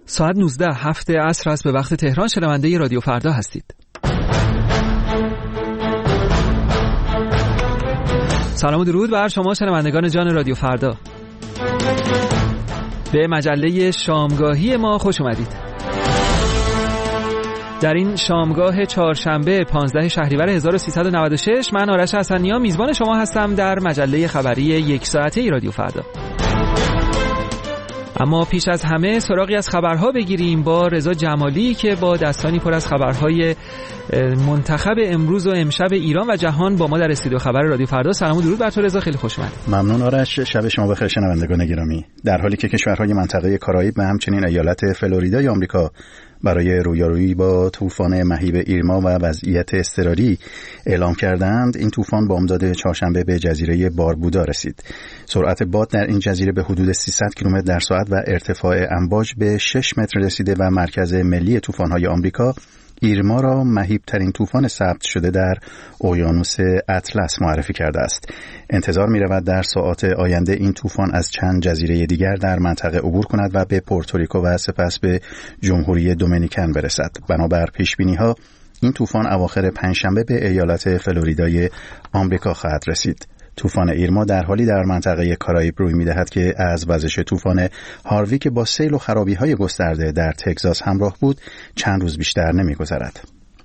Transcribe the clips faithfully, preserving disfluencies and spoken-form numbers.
ساعت نوزده هفت عصر است به وقت تهران. شنونده رادیو فردا هستید. سلام و درود بر شما شنوندگان جان رادیو فردا. به مجله شامگاهی ما خوش اومدید. در این شامگاه چهارشنبه پانزده شهریور هزار و سیصد و نود و شش من آرش حسنی‌ها میزبان شما هستم در مجله خبری یک ساعته رادیو فردا. اما پیش از همه سراغی از خبرها بگیریم با رضا جمالی که با دستانی پر از خبرهای منتخب امروز و امشب ایران و جهان با ما در استودیو خبر رادیو فردا. سلام و درود بر تو رضا، خیلی خوش اومد. ممنون آرش، شب شما بخیر شنوندگان گرامی. در حالی که کشورهای منطقه کارائیب و همچنین ایالت فلوریدای آمریکا برای رویارویی با طوفان مهیب ایرما و وضعیت اضطراری اعلام کردند، این طوفان بامداد چهارشنبه به جزیره باربودا رسید. سرعت باد در این جزیره به حدود سیصد کیلومتر در ساعت و ارتفاع امواج به شش متر رسیده و مرکز ملی طوفان‌های آمریکا ایرما را مهیب‌ترین طوفان ثبت شده در اقیانوس اطلس معرفی کرده است. انتظار می‌رود در ساعات آینده این طوفان از چند جزیره دیگر در منطقه عبور کند و به پورتوریکو و سپس به جمهوری دومینیکن برسد. بنابر پیش‌بینی‌ها این طوفان اواخر پنجشنبه به ایالت فلوریدای آمریکا خواهد رسید. طوفان ایرما در حالی در منطقه کارائیب روی می‌دهد که از وزش طوفان هاروی که با سیل و خرابی‌های گسترده در تگزاس همراه بود چند روز بیشتر نمی‌گذرد.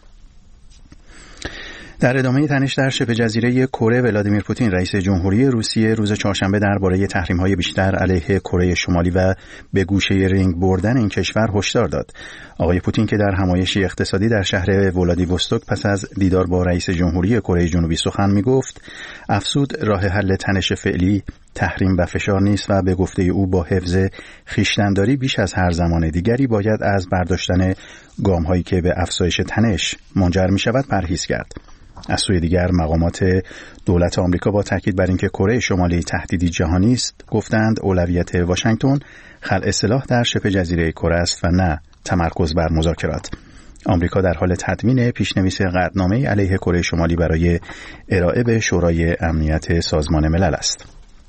در ادامه تنش در شبه جزیره کره، ولادیمیر پوتین رئیس جمهوری روسیه روز چهارشنبه درباره تحریم‌های بیشتر علیه کره شمالی و به گوشه رینگ بردن این کشور هشدار داد. آقای پوتین که در همایشی اقتصادی در شهر ولادیوستوک پس از دیدار با رئیس جمهوری کره جنوبی سخن می‌گفت، افزود راه حل تنش فعلی تحریم و فشار نیست و به گفته او با حفظ خویشتن‌داری بیش از هر زمان دیگری باید از برداشتن گام‌هایی که به افزایش تنش منجر می‌شود پرهیز کرد. از سوی دیگر مقامات دولت آمریکا با تاکید بر اینکه کره شمالی تهدیدی جهانی است گفتند اولویت واشنگتن خلع سلاح در شبه جزیره کره است و نه تمرکز بر مذاکرات. آمریکا در حال تدوین پیشنویس قطعنامه‌ای علیه کره شمالی برای ارائه به شورای امنیت سازمان ملل است.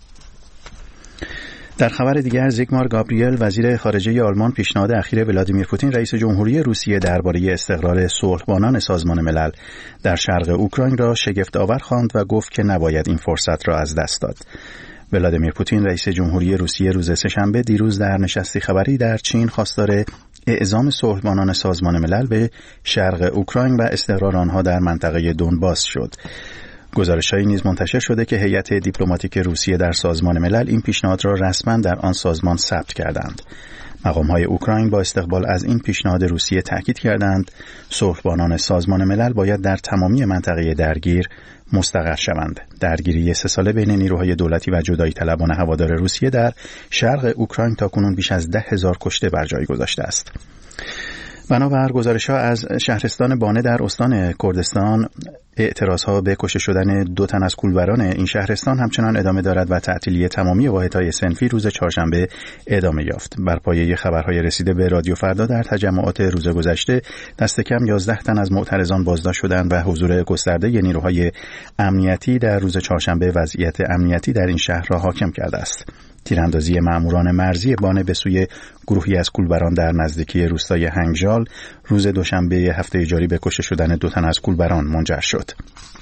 در خبر دیگر، زیگمار گابریل وزیر خارجه آلمان پیشنهاد اخیر ولادیمیر پوتین رئیس جمهوری روسیه درباره استقرار صلح‌بانان سازمان ملل در شرق اوکراین را شگفت‌آور خواند و گفت که نباید این فرصت را از دست داد. ولادیمیر پوتین رئیس جمهوری روسیه روز سه‌شنبه دیروز در نشستی خبری در چین خواستار اعزام صلح‌بانان سازمان ملل به شرق اوکراین و استقرار آنها در منطقه دونباس شد. گزارش‌هایی نیز منتشر شده که هیئت دیپلماتیک روسیه در سازمان ملل این پیشنهاد را رسما در آن سازمان ثبت کردند. مقام‌های اوکراین با استقبال از این پیشنهاد روسیه تاکید کردند صلح‌بانان سازمان ملل باید در تمامی منطقه درگیر مستقر شوند. درگیری سه ساله بین نیروهای دولتی و جدایی طلبان هوادار روسیه در شرق اوکراین تاکنون بیش از ده هزار کشته بر جای گذاشته است. بنابر گزارش‌ها از شهرستان بانه در استان کردستان، اعتراضها به کشته شدن دو تن از کولبران این شهرستان همچنان ادامه دارد و تعطیلی تمامی واحدهای صنفی روز چهارشنبه ادامه یافت. بر پایه خبرهای رسیده به رادیو فردا در تجمعات روز گذشته دست کم یازده تن از معترضان بازداشت شدند و حضور گسترده نیروهای امنیتی در روز چهارشنبه وضعیت امنیتی در این شهر را حاکم کرده است. تیراندازی مأموران مرزی بانه به سوی گروهی از کولبران در نزدیکی روستای هنگجال روز دوشنبه هفته جاری به کشته شدن دو تن از کولبران منجر شد.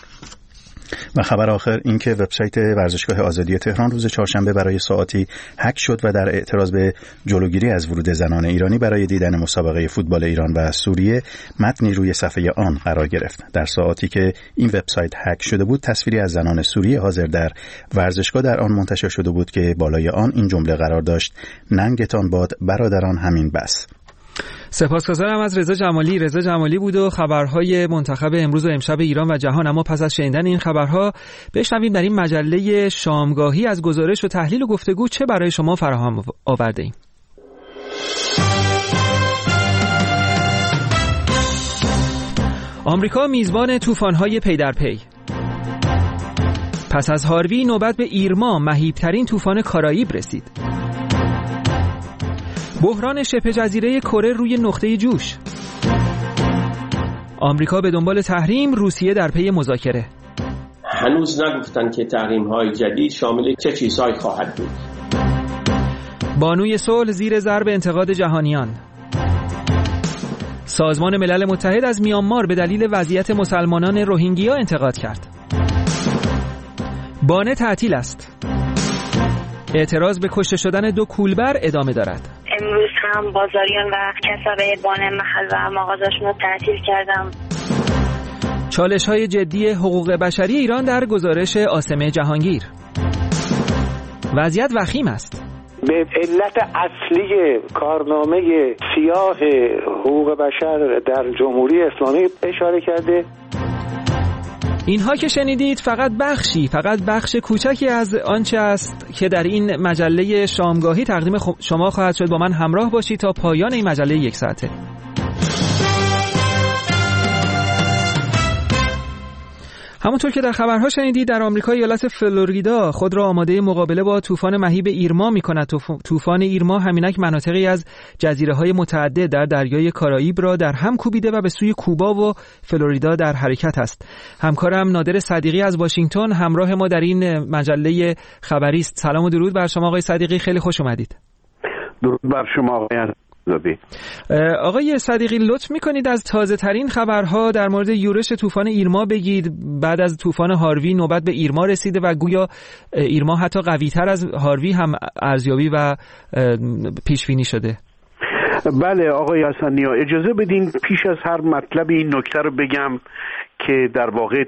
و خبر آخر این که وبسایت ورزشگاه آزادی تهران روز چهارشنبه برای ساعاتی هک شد و در اعتراض به جلوگیری از ورود زنان ایرانی برای دیدن مسابقه فوتبال ایران و سوریه متنی روی صفحه آن قرار گرفت. در ساعاتی که این وبسایت هک شده بود تصویری از زنان سوریه حاضر در ورزشگاه در آن منتشر شده بود که بالای آن این جمله قرار داشت: ننگتان باد برادران، همین بس. سپاسگزارم از رضا جمالی. رضا جمالی بود و خبرهای منتخب امروز و امشب ایران و جهان. اما پس از شنیدن این خبرها بشنویم در این مجله شامگاهی از گزارش و تحلیل و گفتگو چه برای شما فراهم آورده ایم. آمریکا میزبان طوفان‌های پی در پی. پس از هاروی نوبت به ایرما، مهیب‌ترین طوفان کارائیب رسید. بحران شبه جزیره کره روی نقطه جوش. آمریکا به دنبال تحریم، روسیه در پی مذاکره. هنوز نگفتن که تحریم‌های جدید شامل چه چیزهایی خواهد بود. بانوی صلح زیر ضرب انتقاد جهانیان. سازمان ملل متحد از میانمار به دلیل وضعیت مسلمانان روهینگیا انتقاد کرد. بانه تعطیل است. اعتراض به کشته شدن دو کولبر ادامه دارد. امروز هم بازاریان و کسب بانه محل و مغازه‌شون رو تعطیل کردم. چالش‌های جدی حقوق بشری ایران در گزارش عاصمه جهانگیر. وضعیت وخیم است. به علت اصلی کارنامه سیاه حقوق بشر در جمهوری اسلامی اشاره کرده. اینها که شنیدید فقط بخشی فقط بخش کوچکی از آنچه است که در این مجله شامگاهی تقدیم شما خواهد شد. با من همراه باشید تا پایان این مجله یک ساعته. همونطور که در خبرها شنیدید، در آمریکا ایالت فلوریدا خود را آماده مقابله با طوفان مهیب ایرما می‌کند. طوفان ایرما همینک مناطقی از جزیره‌های متعدد در دریای کارائیب را در هم کوبیده و به سوی کوبا و فلوریدا در حرکت است. همکارم نادر صدیقی از واشنگتن همراه ما در این مجله خبری است. سلام و درود بر شما آقای صدیقی، خیلی خوش اومدید. درود بر شما آقای آقای صدیقی، لطف میکنید از تازه ترین خبرها در مورد یورش طوفان ایرما بگید. بعد از طوفان هاروی نوبت به ایرما رسیده و گویا ایرما حتی قوی تر از هاروی هم ارزیابی و پیش بینی شده. بله آقای حسنی‌ها، اجازه بدین پیش از هر مطلب این نکته رو بگم که در واقع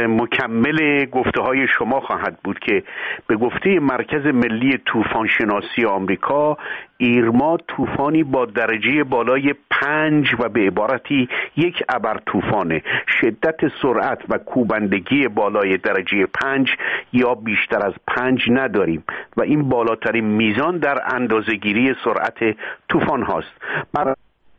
مکمل گفته های شما خواهد بود که به گفته مرکز ملی طوفان شناسی آمریکا، ایرما طوفانی با درجه بالای پنج و به عبارتی یک ابر طوفانه. شدت سرعت و کوبندگی بالای درجه پنج یا بیشتر از پنج نداریم و این بالاترین میزان در اندازه‌گیری سرعت طوفان هاست. برای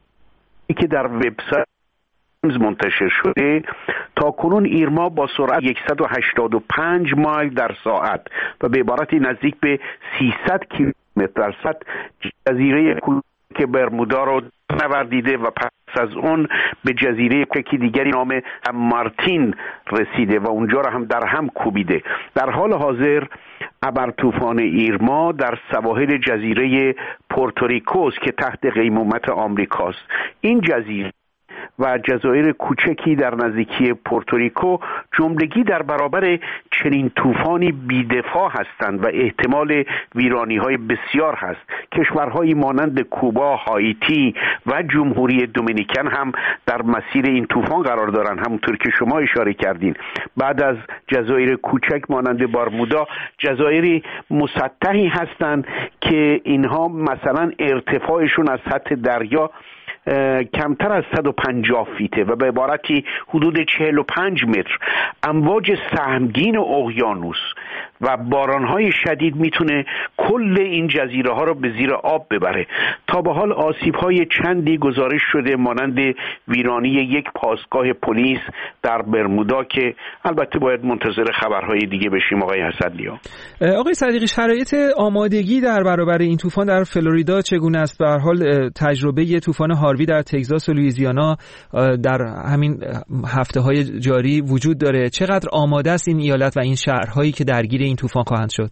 که در وبسایت منتشر شده، تا کنون ایرما با سرعت صد و هشتاد و پنج مایل در ساعت و به عبارتی نزدیک به سیصد کیلومتر در ساعت جزیره کوچک برمودا رو نوردیده و پس از اون به جزیره کوچکی دیگری نام مارتین رسیده و اونجا را هم در هم کوبیده. در حال حاضر ابر طوفان ایرما در سواحل جزیره پورتوریکو که تحت قیمومت آمریکاست. این جزیره و جزایر کوچکی در نزدیکی پورتوریکو جملگی در برابر چنین طوفانی بی‌دفاع هستند و احتمال ویرانی‌های بسیار هست. کشورهایی مانند کوبا، هایتی و جمهوری دومینیکن هم در مسیر این طوفان قرار دارند. همونطور که شما اشاره کردین، بعد از جزایر کوچک مانند بارمودا، جزایری مسطحی هستند که اینها مثلا ارتفاعشون از سطح دریا کمتر از صد و پنجاه فیته و به عبارتی حدود چهل و پنج متر. امواج سهمگین اقیانوس و بارانهای شدید میتونه کل این جزیره ها رو به زیر آب ببره. تا به حال آسیب های چندی گزارش شده، مانند ویرانی یک پاسگاه پلیس در برمودا که البته باید منتظر خبرهای دیگه بشیم. آقای حسنی‌ها، آقای صدیقی، شرایط آمادگی در برابر این طوفان در فلوریدا چگونه است؟ به هر حال تجربه طوفان هاروی در تگزاس و لوئیزیانا در همین هفته‌های جاری وجود داره. چقدر آماده است این ایالت و این شهرهایی که درگیر این طوفان خواهند شد؟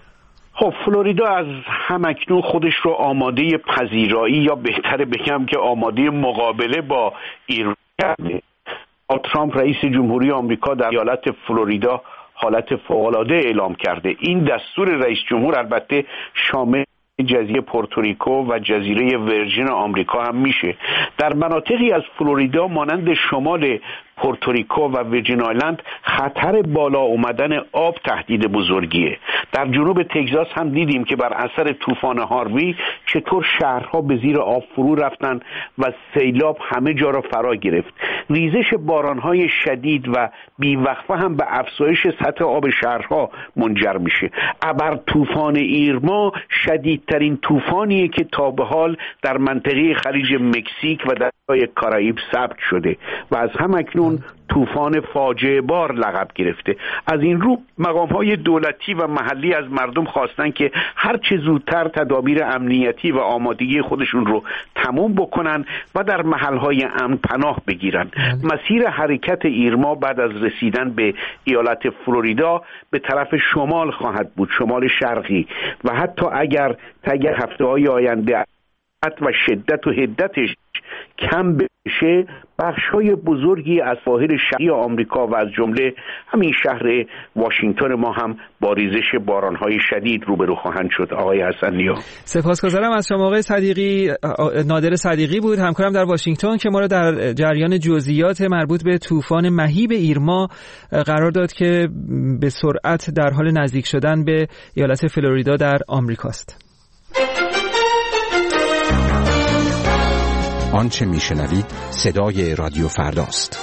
خب فلوریدا از همکنون خودش رو آماده پذیرایی یا بهتره بگم که آماده مقابله با ایران کرده. ترامپ رئیس جمهوری آمریکا در ایالت فلوریدا حالت فوق‌العاده اعلام کرده. این دستور رئیس جمهور البته شامل جزیره پورتوریکو و جزیره ورجین آمریکا هم میشه. در مناطقی از فلوریدا مانند شمال پورتوریکو و ویرجین آیلند خطر بالا اومدن آب تهدید بزرگیه. در جنوب تگزاس هم دیدیم که بر اثر طوفان هاروی چطور شهرها به زیر آب فرو رفتن و سیلاب همه جا را فرا گرفت. ریزش بارانهای شدید و بیوقفه هم به افزایش سطح آب شهرها منجر میشه. ابر طوفان ایرما شدیدترین طوفانیه که تا به حال در منطقه خلیج مکزیک و دریای کارائیب ثبت شده و از همکنون طوفان فاجعه بار لقب گرفته. از این رو مقام‌های دولتی و محلی از مردم خواستن که هر چه زودتر تدابیر امنیتی و آمادگی خودشون رو تموم بکنن و در محل‌های امن پناه بگیرن. مسیر حرکت ایرما بعد از رسیدن به ایالت فلوریدا به طرف شمال خواهد بود، شمال شرقی، و حتی اگر تا هفته‌های آینده و شدت و حدتش کم شه بخش‌های بزرگی از ساحل شرقی آمریکا و از جمله همین شهر واشنگتن ما هم با ریزش باران‌های شدید روبرو خواهند شد. آقای حسن‌نیا، سپاسگزارم از شما آقای صدیقی. نادر صدیقی بود همکارم در واشنگتن که ما را در جریان جزئیات مربوط به طوفان مهیب ایرما قرار داد که به سرعت در حال نزدیک شدن به ایالت فلوریدا در آمریکاست. آنچه میشنوید صدای رادیو فرداست.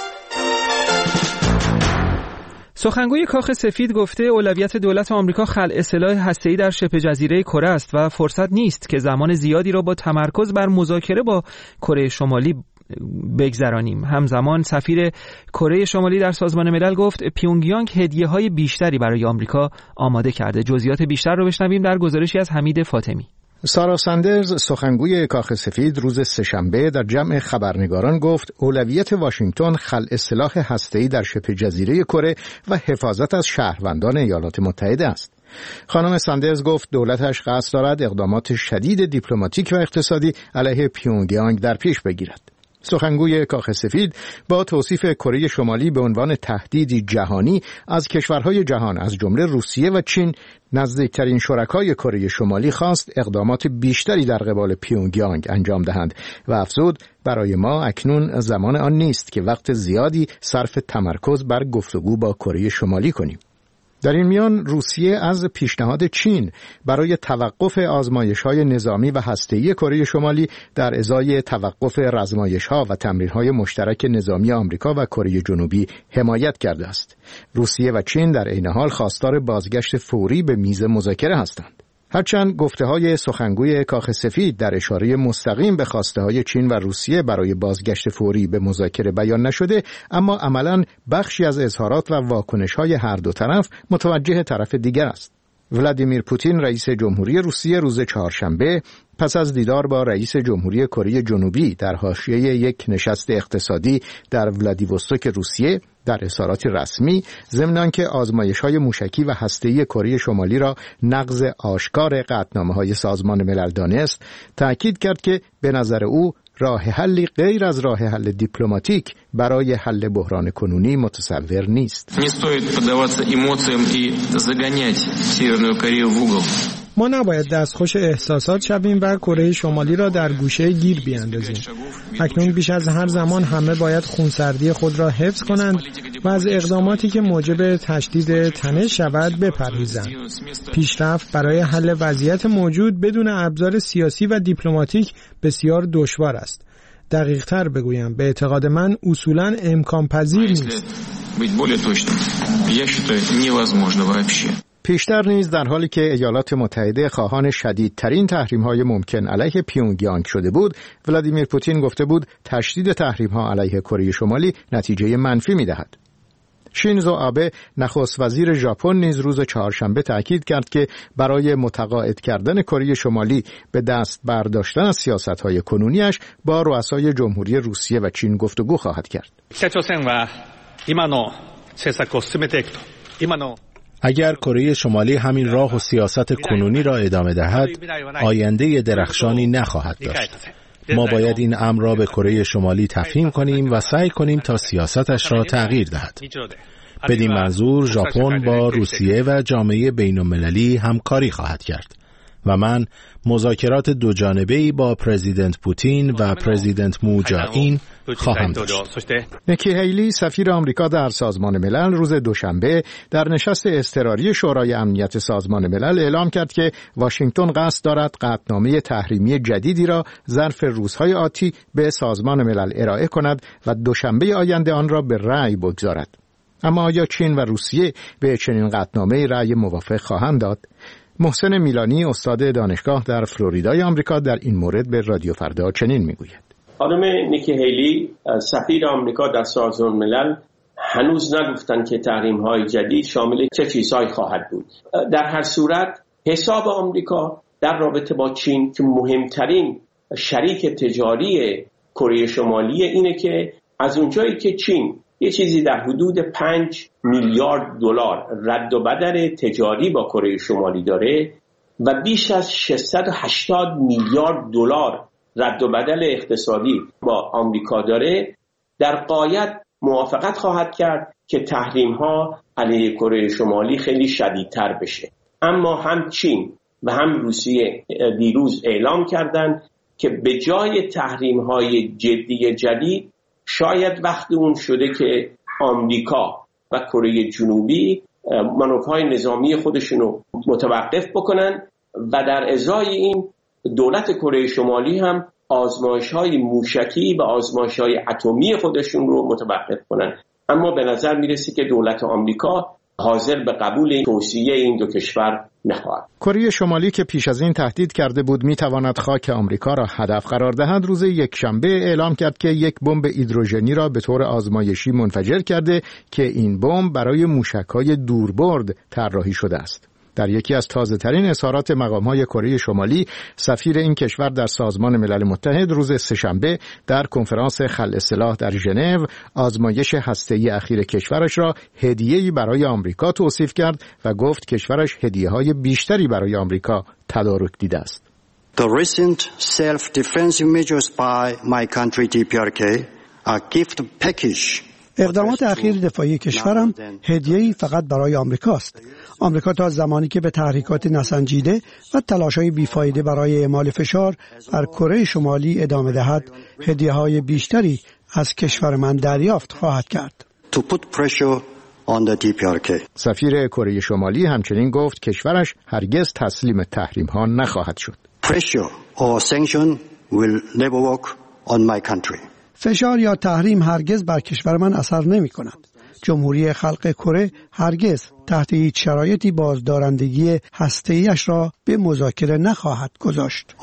سخنگوی کاخ سفید گفته اولویت دولت آمریکا خلع سلاح هسته‌ای در شبه جزیره کره است و فرصت نیست که زمان زیادی را با تمرکز بر مذاکره با کره شمالی بگذرانیم. همزمان سفیر کره شمالی در سازمان ملل گفت پیونگیانگ هدیه‌های بیشتری برای آمریکا آماده کرده. جزئیات بیشتر رو بشنویم در گزارشی از حمید فاطمی. سارا ساندرز سخنگوی کاخ سفید روز سه‌شنبه در جمع خبرنگاران گفت اولویت واشنگتن خلع سلاح هسته‌ای در شبه جزیره کره و حفاظت از شهروندان ایالات متحده است. خانم ساندرز گفت دولتش قصد دارد اقدامات شدید دیپلماتیک و اقتصادی علیه پیونگیانگ در پیش بگیرد. سخنگوی کاخ سفید با توصیف کره شمالی به عنوان تهدیدی جهانی از کشورهای جهان از جمله روسیه و چین نزدیکترین شرکای کره شمالی خواست اقدامات بیشتری در قبال پیونگیانگ انجام دهند و افزود برای ما اکنون زمان آن نیست که وقت زیادی صرف تمرکز بر گفتگو با کره شمالی کنیم. در این میان روسیه از پیشنهاد چین برای توقف آزمایش‌های نظامی و هسته‌ای کره شمالی در ازای توقف رزمایش‌ها و تمرین‌های مشترک نظامی آمریکا و کره جنوبی حمایت کرده است. روسیه و چین در عین حال خواستار بازگشت فوری به میز مذاکره هستند. هرچند گفته‌های سخنگوی کاخ سفید در اشاره مستقیم به خواسته‌های چین و روسیه برای بازگشت فوری به مذاکره بیان نشده، اما عملاً بخشی از اظهارات و واکنش‌های هر دو طرف متوجه طرف دیگر است. ولادیمیر پوتین رئیس جمهوری روسیه روز چهارشنبه پس از دیدار با رئیس جمهوری کره جنوبی در حاشیه یک نشست اقتصادی در ولادیوستوک روسیه در اظهارات رسمی ضمن آنکه آزمایش‌های موشکی و هسته‌ای کره شمالی را نقض آشکار قطعنامه‌های سازمان ملل دانست، تأکید کرد که به نظر او راه حلی غیر از راه حل دیپلماتیک برای حل بحران کنونی متصور نیست. ما نباید دستخوش احساسات شویم و کره شمالی را در گوشه گیر بیاندازیم. اکنون بیش از هر زمان همه باید خونسردی خود را حفظ کنند و از اقداماتی که موجب تشدید تنش شود بپرهیزند. پیشرفت برای حل وضعیت موجود بدون ابزار سیاسی و دیپلماتیک بسیار دشوار است. دقیق تر بگویم به اعتقاد من اصولاً امکان پذیر نیست. پیشتر نیز در حالی که ایالات متحده خواهان شدیدترین تحریم‌های ممکن علیه پیونگیانگ شده بود، ولادیمیر پوتین گفته بود تشدید تحریم‌ها علیه کره شمالی نتیجه منفی می‌دهد. شینزو آبه نخست وزیر ژاپن نیز روز چهارشنبه تاکید کرد که برای متقاعد کردن کره شمالی به دست برداشتن از سیاست‌های کنونیش با رؤسای جمهوری روسیه و چین گفتگو خواهد کرد. اگر کره شمالی همین راه و سیاست کنونی را ادامه دهد، آینده درخشانی نخواهد داشت. ما باید این امر را به کره شمالی تفهیم کنیم و سعی کنیم تا سیاستش را تغییر دهد. بدین منظور ژاپن با روسیه و جامعه بین‌المللی همکاری خواهد کرد و من مذاکرات دو جانبه‌ای با پرزیدنت پوتین و پرزیدنت مو جائین خواهم داشت. نیکی هیلی سفیر آمریکا در سازمان ملل روز دوشنبه در نشست اضطراری شورای امنیت سازمان ملل اعلام کرد که واشنگتن قصد دارد قطعنامه تحریمی جدیدی را ظرف روزهای آتی به سازمان ملل ارائه کند و دوشنبه آینده آن را به رأی بگذارد. اما آیا چین و روسیه به چنین قطعنامه رأی موافق خواهند داد؟ محسن میلانی استاد دانشگاه در فلوریدای آمریکا در این مورد به رادیو فردا چنین میگوید. خانم نیکی هیلی سفیر آمریکا در سازمان ملل هنوز نگفتن که تحریم‌های جدید شامل چه چیزهایی خواهد بود. در هر صورت حساب آمریکا در رابطه با چین که مهمترین شریک تجاری کره شمالی اینه که از اونجایی که چین یه چیزی در حدود پنج میلیارد دلار رد و بدل تجاری با کره شمالی داره و بیش از ششصد و هشتاد میلیارد دلار رد و بدل اقتصادی با آمریکا داره، در غایت موافقت خواهد کرد که تحریم ها علیه کره شمالی خیلی شدیدتر بشه. اما هم چین و هم روسیه دیروز اعلام کردند که به جای تحریم های جدی جدید شاید وقت اون شده که آمریکا و کره جنوبی مانورهای نظامی خودشون رو متوقف بکنن و در ازای این دولت کره شمالی هم آزمایش‌های موشکی و آزمایش‌های اتمی خودشون رو متوقف کنن. اما به نظر میرسه که دولت آمریکا حاضر به قبول توصیه این دو کشور نخواهد. کره شمالی که پیش از این تهدید کرده بود میتواند خاک آمریکا را هدف قرار دهد، روز یکشنبه اعلام کرد که یک بمب هیدروژنی را به طور آزمایشی منفجر کرده که این بمب برای موشک‌های دوربرد طراحی شده است. در یکی از تازه‌ترین اظهارات مقام‌های کره شمالی، سفیر این کشور در سازمان ملل متحد روز سه‌شنبه در کنفرانس خلع سلاح در ژنو آزمایش هسته‌ای اخیر کشورش را هدیه‌ای برای آمریکا توصیف کرد و گفت کشورش هدیه‌های بیشتری برای آمریکا تدارک دیده است. The recent self-defensive measures by my country دی پی آر کی are gift package. اقدامات اخیر دفاعی کشورم هدیه‌ای فقط برای آمریکاست. آمریکا تا زمانی که به تحریکات نسنجیده و تلاش‌های بیفایده برای اعمال فشار بر کره شمالی ادامه دهد، هدیه‌های بیشتری از کشور من دریافت خواهد کرد. To put pressure on the دی پی آر کی. سفیر کره شمالی همچنین گفت کشورش هرگز تسلیم تحریم‌ها نخواهد شد. Pressure or sanction will never work on my country. فشار یا تحریم هرگز بر کشور من اثر نمی کند. جمهوری خلق کره هرگز تحت هیچ شرایطی بازدارندگی هسته‌ایش را به مذاکره نخواهد گذاشت.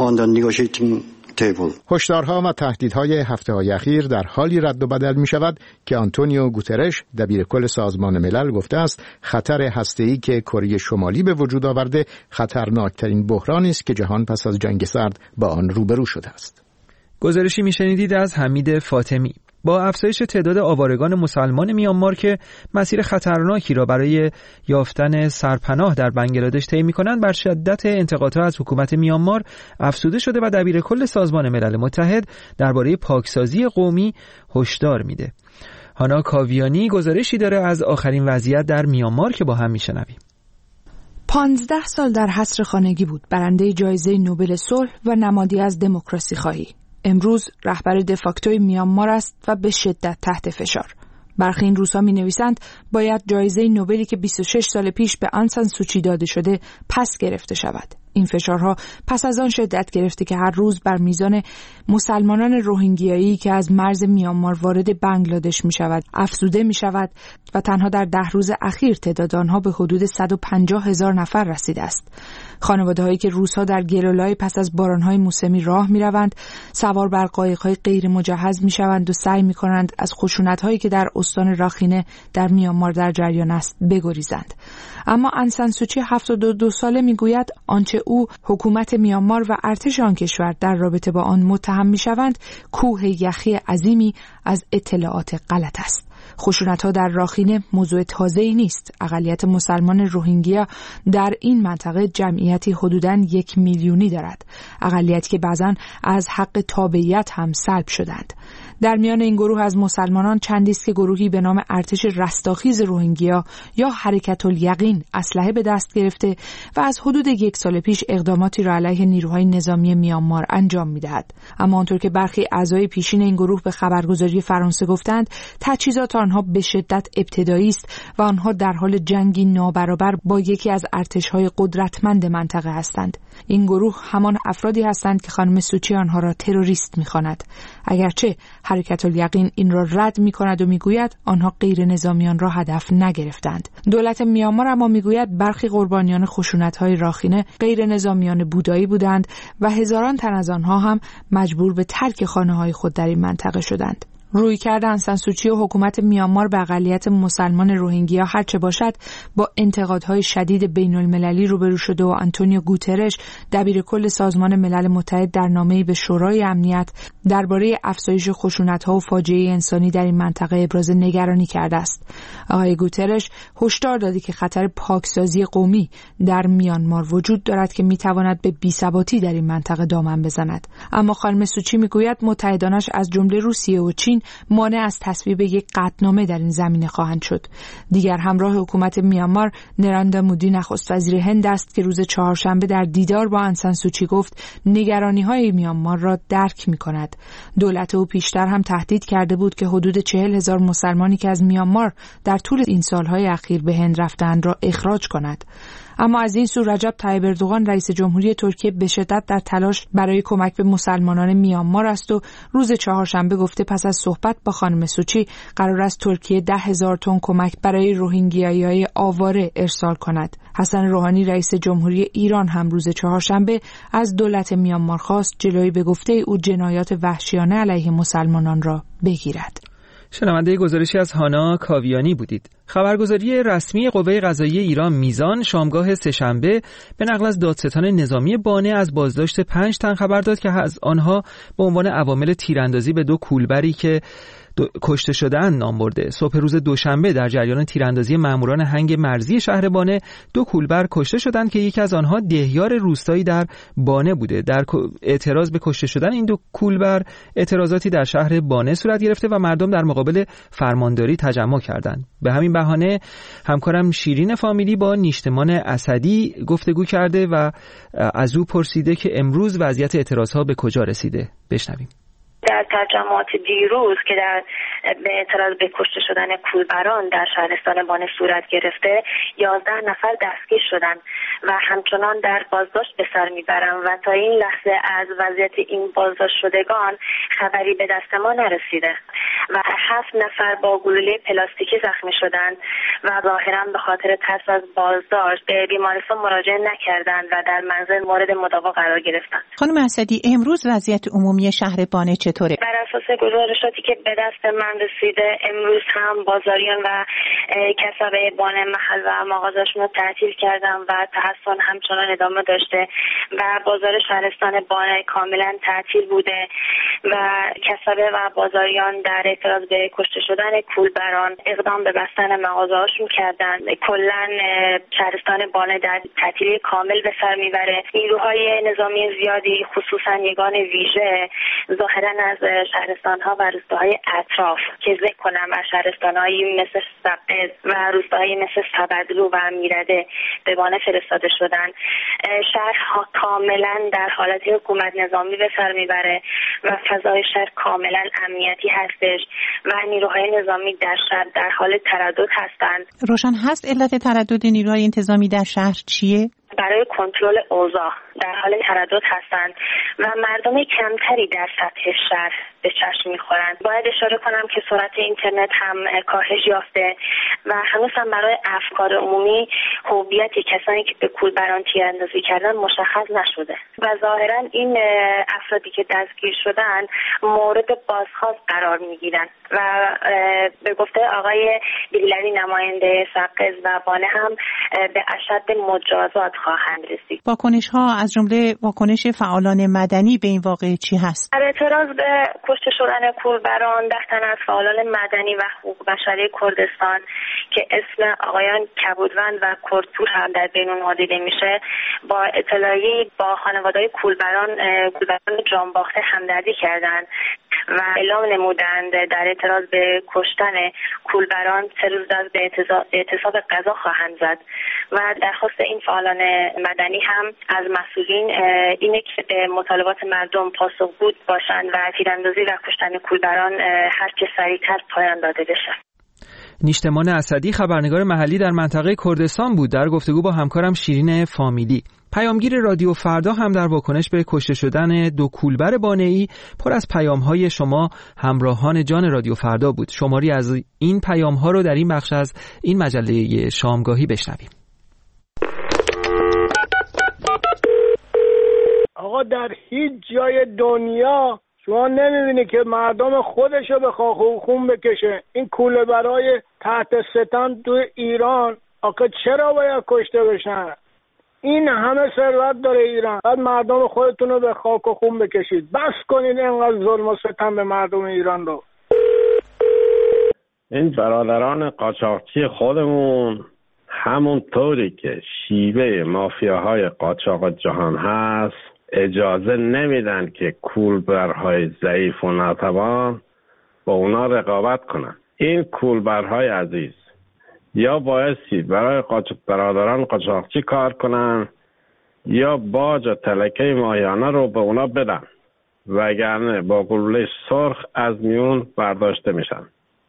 هشدارها و تهدیدهای هفته‌های اخیر در حالی رد و بدل می شود که آنتونیو گوترش دبیرکل سازمان ملل گفته است خطر هسته‌ای که کره شمالی به وجود آورده خطرناکترین بحرانی است که جهان پس از جنگ سرد با آن روبرو شده است. گزارشی میشنیدید از حمید فاطمی. با افزایش تعداد آوارگان مسلمان میانمار که مسیر خطرناکی را برای یافتن سرپناه در بنگلادش طی می‌کنند، بر شدت انتقادها از حکومت میانمار افزوده شده و دبیرکل سازمان ملل متحد درباره پاکسازی قومی هشدار میده. هانا کاویانی گزارشی داره از آخرین وضعیت در میانمار که با هم میشنویم. پانزده سال در حصر خانگی بود، برنده جایزه نوبل صلح و نمادی از دموکراسی خواهی. امروز رهبر دفاکتوی میانمار است و به شدت تحت فشار. برخی این روزها می نویسند باید جایزه نوبلی که بیست و شش سال پیش به آنگ سان سوچی داده شده پس گرفته شود. این فشارها پس از آن شدت گرفته که هر روز بر میزان مسلمانان روهینگیایی که از مرز میانمار وارد بنگلادش می شود افزوده می شود و تنها در ده روز اخیر تعداد آنها به حدود صد و پنجاه هزار نفر رسیده است. خانواده هایی که روزها در گلولای پس از بارانهای موسمی راه می روند، سوار بر قایق‌های غیر مجهز می شوند و سعی می کنند از خشونت هایی که در استان راخینه در میانمار در جریان است بگریزند. اما آنگ سان سوچی هفتاد و دو ساله می گوید آنچه او، حکومت میانمار و ارتش آن کشور در رابطه با آن متهم می شوند کوه یخی عظیمی از اطلاعات غلط است. خشونت‌ها در راخینه موضوع تازه‌ای نیست. اقلیت مسلمان روهینگیا در این منطقه جمعیتی حدوداً یک میلیونی دارد. اقلیتی که بعضاً از حق تابعیت هم سلب شدند. در میان این گروه از مسلمانان چندی است که گروهی به نام ارتش رستاخیز روهینگیا یا حرکت الیقین اسلحه به دست گرفته و از حدود یک سال پیش اقداماتی را علیه نیروهای نظامی میانمار انجام می‌دهد. اما آنطور که برخی اعضای پیشین این گروه به خبرگزاری فرانسه گفتند، تجهیزات آنها به شدت ابتدایی است و آنها در حال جنگی نابرابر با یکی از ارتش‌های قدرتمند منطقه هستند. این گروه همان افرادی هستند که خانم سوچی آنها را تروریست می‌خواند. اگرچه حرکت الیقین این را رد می‌کند و می‌گوید آنها غیر نظامیان را هدف نگرفتند. دولت میانمار اما می‌گوید برخی قربانیان خشونت‌های راخینه غیر نظامیان بودایی بودند و هزاران تن از آنها هم مجبور به ترک خانه‌های خود در این منطقه شدند. رویکرد آنگ سان سوچی و حکومت میانمار به اقلیت مسلمان روهینگیا هرچه باشد با انتقادهای شدید بین المللی روبرو شده و آنتونیو گوترش دبیرکل سازمان ملل متحد در نامه‌ای به شورای امنیت درباره افزایش خشونت‌ها و فاجعه انسانی در این منطقه ابراز نگرانی کرده است. آقای گوترش هشدار داده که خطر پاکسازی قومی در میانمار وجود دارد که می‌تواند به بی‌ثباتی در این منطقه دامن بزند. اما خانم سوچی می‌گوید متحدانش از جمله روسیه و چین مانع از تصویب یک قطعنامه در این زمینه خواهند شد. دیگر همراه حکومت میانمار نراندا مودی نخست وزیر هند است که روز چهارشنبه در دیدار با آنگ سان سوچی گفت نگرانی‌های میانمار را درک می‌کند. دولت او پیشتر هم تهدید کرده بود که حدود چهل هزار مسلمانی که از میانمار در طول این سالهای اخیر به هند رفتند را اخراج کند. اما از این سو رجب طیب اردوغان رئیس جمهوری ترکیه به شدت در تلاش برای کمک به مسلمانان میانمار است و روز چهارشنبه گفته پس از صحبت با خانم سوچی قرار است ترکیه ده هزار تن کمک برای روهینگیایی‌های آواره ارسال کند. حسن روحانی رئیس جمهوری ایران هم روز چهارشنبه از دولت میانمار خواست جلوی به گفته او جنایات وحشیانه علیه مسلمانان را بگیرد. شنونده گزارشی از هانا کاویانی بودید. خبرگزاری رسمی قوه قضاییه ایران میزان شامگاه سه‌شنبه به نقل از دادستان نظامی بانه از بازداشت پنج تن خبر داد که از آنها به عنوان عوامل تیراندازی به دو کولبری که کشته شده‌اند نام برده. صبح روز دوشنبه در جریان تیراندازی ماموران هنگ مرزی شهر بانه دو کولبر کشته شدند که یکی از آنها دهیار روستایی در بانه بوده. در اعتراض به کشته شدن این دو کولبر اعتراضاتی در شهر بانه صورت گرفته و مردم در مقابل فرمانداری تجمع کردند. به همین بهانه همکارم شیرین فامیلی با نیشتمان اسدی گفتگو کرده و از او پرسیده که امروز وضعیت اعتراضها به کجا رسیده. بشنویم. در تجمعات دیروز که در به اعتراض به کشته شدن کولبران در شهرستان بانه صورت گرفته یازده نفر دستگیر شدند و همچنان در بازداشت به سر میبرند و تا این لحظه از وضعیت این بازداشت شدگان خبری به دست ما نرسیده و هفت نفر با گلوله پلاستیکی زخمی شدند و ظاهرا به خاطر ترس از بازداشت به بیمارستان مراجعه نکردند و در منزل مورد مداوا قرار گرفتند. خانم اسدی، امروز وضعیت عمومی شهر بانه چطوره؟ بر اساس گزارشاتی که به دست من رسیده امروز هم بازاریان و کسبه بانه محل و مغازه‌شون رو تعطیل کردن و تحصن همچنان ادامه داشته و بازار شهرستان بانه کاملا تعطیل بوده و کسبه و بازاریان در اعتراض به کشته شدن کولبران اقدام به بستن مغازه‌هاشون کردن. کلا شهرستان بانه در تعطیلی کامل به سر میبره. نیروهای نظامی زیادی خصوصا یگان ویژه ظاهرا از شهرستان‌ها و روستاهای اطراف که ذکر کنم از شهرستان‌هایی مثل سقز و روستاهایی مثل سبدلو و میرده به بانه فرستاده شدن. شهرها کاملا در حالت حکومت نظامی به سر میبره و فضای شهر کاملا امنیتی هستش و نیروهای نظامی در شهر در حال تردد هستند. روشن هست علت تردد نیروهای انتظامی در شهر چیه؟ برای کنترل اوضاع در حال تردد هستند و مردم کمتری در سطح شهر به چشم می‌خورند. باید اشاره کنم که سرعت اینترنت هم کاهش یافته و هنوز هم برای افکار عمومی هویت کسانی که به کولبران تیراندازی کردن مشخص نشده و ظاهرا این افرادی که دستگیر شدن مورد بازخواست قرار می‌گیرند و به گفته آقای بیلری نماینده سقز و بانه هم به اشد مجازات خواهند رسید. واکنش‌ها از جمله واکنش فعالان مدنی به این واقعه چی هست؟ در اعتراض به کشته شدن کولبران ده تن از فعالان مدنی و حقوق بشری کردستان که اسم آقایان کبودوند و کردپور هم در بین اونها دیده میشه با اطلاعیه با خانواده‌های کولبران کولبران جانباخته همدردی کردند و اعلام نمودند در اعتراض به کشتن کولبران سه روز از به اعتصاب غذا خواهند زد و درخواست این فعالان مدنی هم از مسئولین اینه که به مطالبات مردم پاسخگو باشند و تیراندازی و کشتن کولبران هر چه سریعتر پایان داده بشه. نیشتمان اسدی خبرنگار محلی در منطقه کردستان بود در گفتگو با همکارم شیرین فامیلی. پیامگیر رادیو فردا هم در واکنش به کشته شدن دو کولبر بانه‌ای پر از پیام‌های شما همراهان جان رادیو فردا بود. شماری از این پیام‌ها رو در این بخش از این مجله شامگاهی بشنویم. آقا در هیچ جای دنیا شما نمیبینی که مردم خودشو به خاک و خون بکشه؟ این کوله برای تحت ستم تو ایران آخه چرا باید کشته بشن؟ این همه ثروت داره ایران، بعد مردم خودتون رو به خاک و خون بکشید. بس کنید اینقدر ظلم و ستم به مردم ایران رو. این برادران قاچاقچی خودمون همون طوری که شیوه مافیاهای قاچاق جهان هست اجازه نمیدن که کولبرهای ضعیف و ناتوان با اونا رقابت کنن. این کولبرهای عزیز یا بایستی برای قاچاق برادران قاچاقچی کار کنن یا باج و تلکه ماهیانه رو به اونا بدن، وگرنه با گلوله سرخ از میون برداشته میشن.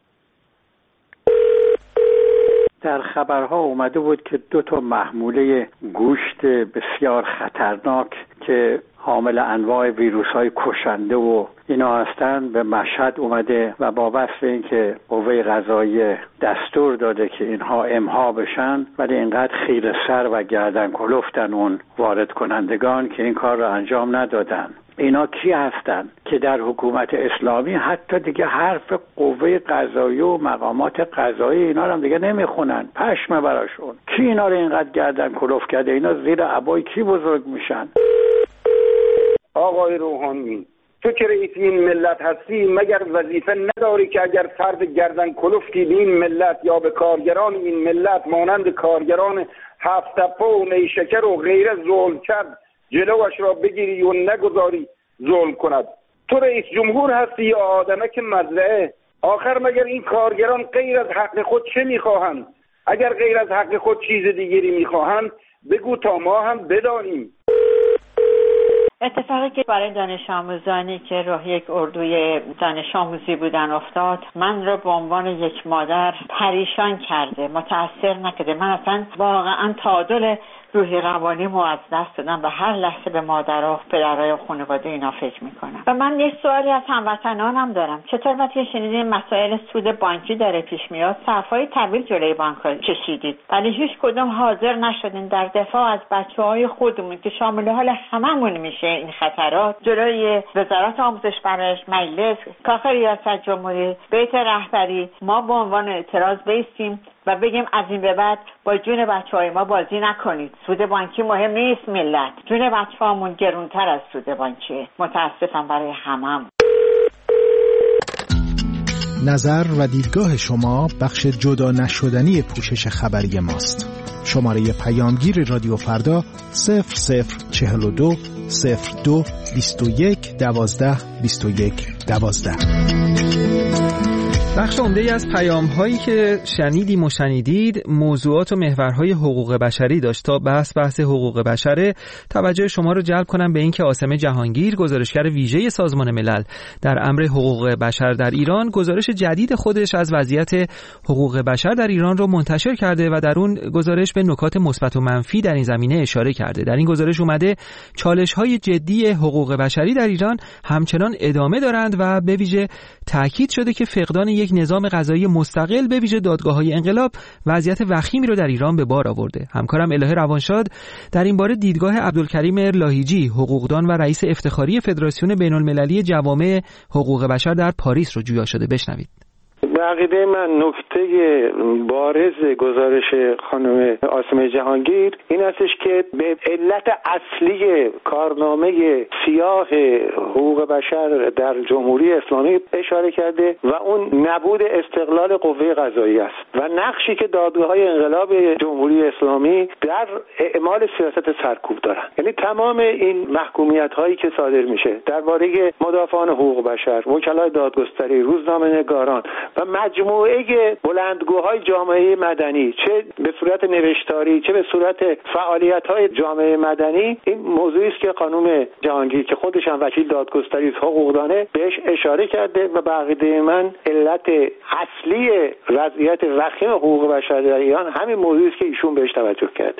در خبرها اومده بود که دو تا محموله گوشت بسیار خطرناک که حامل انواع ویروس‌های کشنده و اینا هستن به مشهد اومده و با وصف این که قوه قضاییه دستور داده که اینها امها بشن، ولی اینقدر خیره سر و گردن کلفتن اون وارد کنندگان که این کار رو انجام ندادن. اینا کی هستن که در حکومت اسلامی حتی دیگه حرف قوه قضاییه و مقامات قضایی اینا رو هم دیگه نمیخونن؟ پشمه براشون. کی اینا رو اینقدر گردن کلفت کرده؟ اینا زیر عبای کی بزرگ میشن؟ آقای روحانی، تو که رئیس این ملت هستی مگر وظیفه نداری که اگر فرد گردن کلفتی به این ملت یا به کارگران این ملت مانند کارگران هفت تپه و نیشکر و غیره ظلم کرد جلوش را بگیری و نگذاری ظلم کند؟ تو رئیس جمهور هستی یا آدمک مزرعه؟ آخر مگر این کارگران غیر از حق خود چه میخواهند؟ اگر غیر از حق خود چیز دیگری میخواهند بگو تا ما هم بدانیم. اتفاقی که برای دانش آموزانی که روح یک اردوی دانش آموزی بودن افتاد، من رو به عنوان یک مادر پریشان کرده، متاثر نکرده. من اصلا واقعا تعادل روحی روانیمو از دست دادم و هر لحظه به مادر و پدرای و خانواده اینا فکر میکنم. و من یه سوالی از هموطنانم دارم. چطور وقتی شنیدین مسائل سود بانکی داره پیش میاد، صفای طویل جلوی بانک‌ها کشیدید ولی هیچ کدوم حاضر نشدین در دفاع از بچه‌های خودمون که شامل حال هممون میشه این خطرات، جلوی وزارت آموزش پرورش، مجلس، کاخ ریاست جمهوری، بیت رهبری ما به عنوان اعتراض بیستیم و بگیم از این به بعد با جون بچه‌های ما بازی نکنید. سود بانکی مهم نیست ملت، جون بچه‌هامون گرونتر از سود بانکیه. متاسفم برای همم. نظر و دیدگاه شما بخش جدا نشدنی پوشش خبری ماست. شماره پیامگیر رادیو فردا صفر صفر چهل و دو صفر دو بیست و یک دوازده بیست و یک دوازده. بخش عمده‌ای از پیام‌هایی که شنیدیم و شنیدید موضوعات و محورهای حقوق بشری داشت. تا بحث بحث حقوق بشر، توجه شما رو جلب کنم به اینکه عاصم جهانگیر، گزارشگر ویژه سازمان ملل در امر حقوق بشر در ایران، گزارش جدید خودش از وضعیت حقوق بشر در ایران رو منتشر کرده و در اون گزارش به نکات مثبت و منفی در این زمینه اشاره کرده. در این گزارش اومده چالش‌های جدی حقوق بشری در ایران همچنان ادامه دارند و به ویژه تاکید شده که فقدان یک نظام قضایی مستقل به ویژه دادگاه‌های انقلاب وضعیت وخیمی رو در ایران به بار آورده. همکارم الهه روانشاد در این باره دیدگاه عبدالکریم لاهیجی، حقوقدان و رئیس افتخاری فدراسیون بین‌المللی جوامع حقوق بشر در پاریس رو جویا شده. بشنوید. به عقیده من نکته بارز گزارش خانم عاصم جهانگیر این هستش که به علت اصلی کارنامه سیاه حقوق بشر در جمهوری اسلامی اشاره کرده و اون نبود استقلال قوه قضاییه است و نقشی که دادگاه‌های انقلاب جمهوری اسلامی در اعمال سیاست سرکوب دارن. یعنی تمام این محکومیت‌هایی که صادر میشه درباره مدافعان حقوق بشر، وکلای دادگستری، روزنامه‌نگاران و مجموعه بلندگوهای جامعه مدنی، چه به صورت نوشتاری چه به صورت فعالیت‌های جامعه مدنی، این موضوعی است که خانم جهانگیر که خودش هم وکیل دادگستری است، حقوقدانه، بهش اشاره کرده و به عقیده من علت اصلی وضعیت وخیم حقوق بشر در ایران همین موضوعی است که ایشون بهش توجه کرده.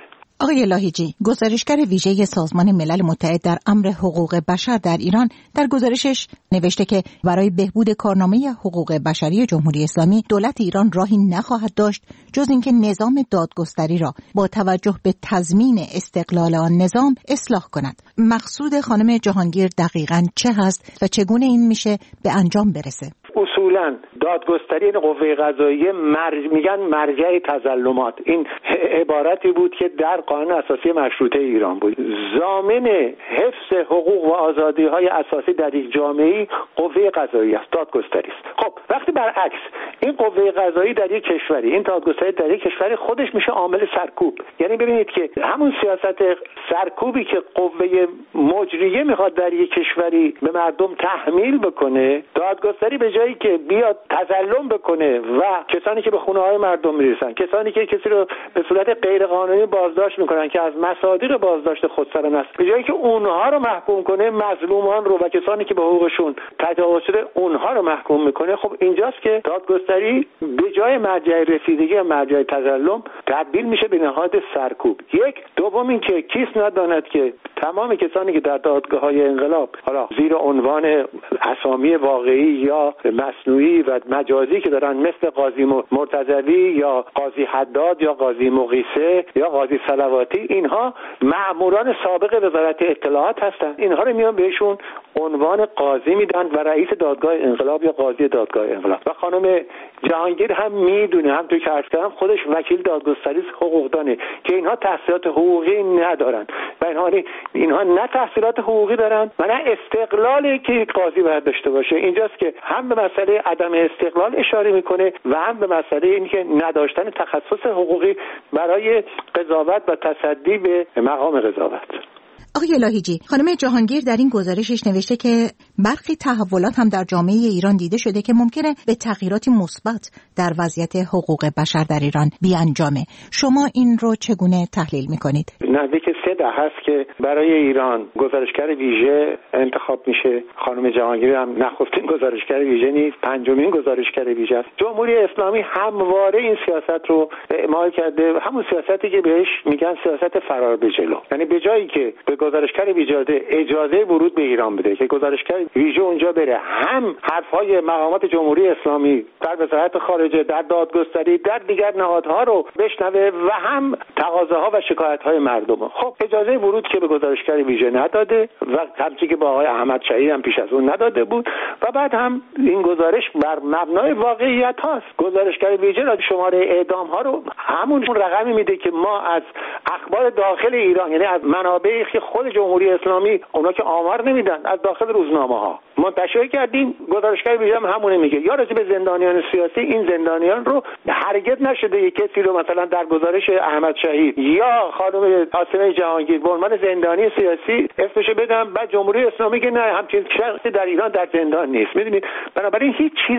آقای لاهیجی، گزارشگر ویژه سازمان ملل متحد در امر حقوق بشر در ایران در گزارشش نوشته که برای بهبود کارنامه حقوق بشری جمهوری اسلامی دولت ایران راهی نخواهد داشت جز اینکه نظام دادگستری را با توجه به تضمین استقلال آن نظام اصلاح کند. مقصود خانم جهانگیر دقیقاً چه هست و چگونه این میشه به انجام برسه؟ اصولاً دادگستری قوه قضاییه مرج... میگن مرجع تظلمات. این عبارتی بود که در قانون اساسی مشروطه ایران بود. ضامن حفظ حقوق و آزادی‌های اساسی در یک جامعه قوه قضاییه است، دادگستری است. خب وقتی برعکس این قوه قضایی در یک کشوری، این دادگستری در یک کشوری خودش میشه عامل سرکوب. یعنی ببینید که همون سیاست سرکوبی که قوه مجریه میخواد در یک کشوری به مردم تحمیل بکنه، دادگستری به جایی که بیاد تظلم بکنه و کسانی که به خونه های مردم میرسن، کسانی که کسی رو به صورت غیر قانونی بازداشت میکنن که از مصادیق بازداشت خودسرانه است، به جایی که اونها رو محکوم کنه، مظلومان رو و کسانی که به حقوقشون تجاوز شده اونها رو محکوم میکنه. خب اینجاست که دادگستری به جای مرجع رسیدگی و مرجع تظلم تبدیل میشه به نهاد سرکوب. یک دوم این که کیس نداند که تمام کسانی که در دادگاه‌های انقلاب حالا زیر عنوان اسامی واقعی یا مصنوعی و مجازی که دارن، مثل قاضی مرتضوی یا قاضی حداد یا قاضی مقیسه یا قاضی صلواتی، اینها مأموران سابق وزارت اطلاعات هستند. اینها رو میان بهشون عنوان قاضی میدن و رئیس دادگاه انقلاب یا قاضی دادگاه انقلاب. و خانم جهانگیر هم میدونه، هم توی که عرض کردم خودش وکیل دادگستری حقوقدانه که اینها تحصیلات حقوقی ندارن و اینها اینها نه تحصیلات حقوقی دارن و نه استقلالی که قاضی باید داشته باشه. اینجاست که هم به مسئله عدم استقلال اشاره میکنه و هم به مسئله اینکه نداشتن تخصص حقوقی برای قضاوت و تصدی به مقام قضاوت. آقای لاهیجی، خانم جهانگیر در این گزارشش نوشته که برخی تحولات هم در جامعه ایران دیده شده که ممکنه به تغییراتی مثبت در وضعیت حقوق بشر در ایران بیانجامه. شما این رو چگونه تحلیل میکنید؟ نزدیک سه دهه است که برای ایران گزارشگر ویژه انتخاب میشه. خانم جهانگیر هم نخستین گزارشگر ویژه نیست، پنجمین گزارشگر ویژه است. جمهوری اسلامی همواره این سیاست رو اعمال کرده، همون سیاستی که بهش میگن سیاست فرار به جلو. یعنی به جایی که به گزارشگر ویژه اجازه ورود به ایران بده که گزارشگر ویژه اونجا بره، هم حرفهای مقامات جمهوری اسلامی در وزارت خارجه، در دادگستری، در دیگر نهادها رو بشنوه و هم تقاضاها و شکایت‌های مردم. خب اجازه ورود که به گزارشگر ویژه نداده و همچنین که با آقای احمد شهید هم پیش از اون نداده بود و بعد هم این گزارش بر مبنای واقعیت هاست. گزارشگر ویژه را شماره اعدام ها رو همون رقمی میده که ما از اخبار داخل ایران، یعنی از منابعی که خود جمهوری اسلامی اونا که آمار نمیدن، از داخل روزنامه ها منتشر کردیم. گزارشگر ویژه هم همونه میگه. یا راجع به زندانیان سیاسی، این زندانیان رو هرگز نشده یک کسی رو مثلا در گزارش احمد شهید یا خانم قاسم جهانگیر به عنوان زندانی سیاسی اسمشو بدم، بعد جمهوری اسلامی که نه همچین شخصی در ایران در زندان نیست. میدونید، بنابراین هیچ چیز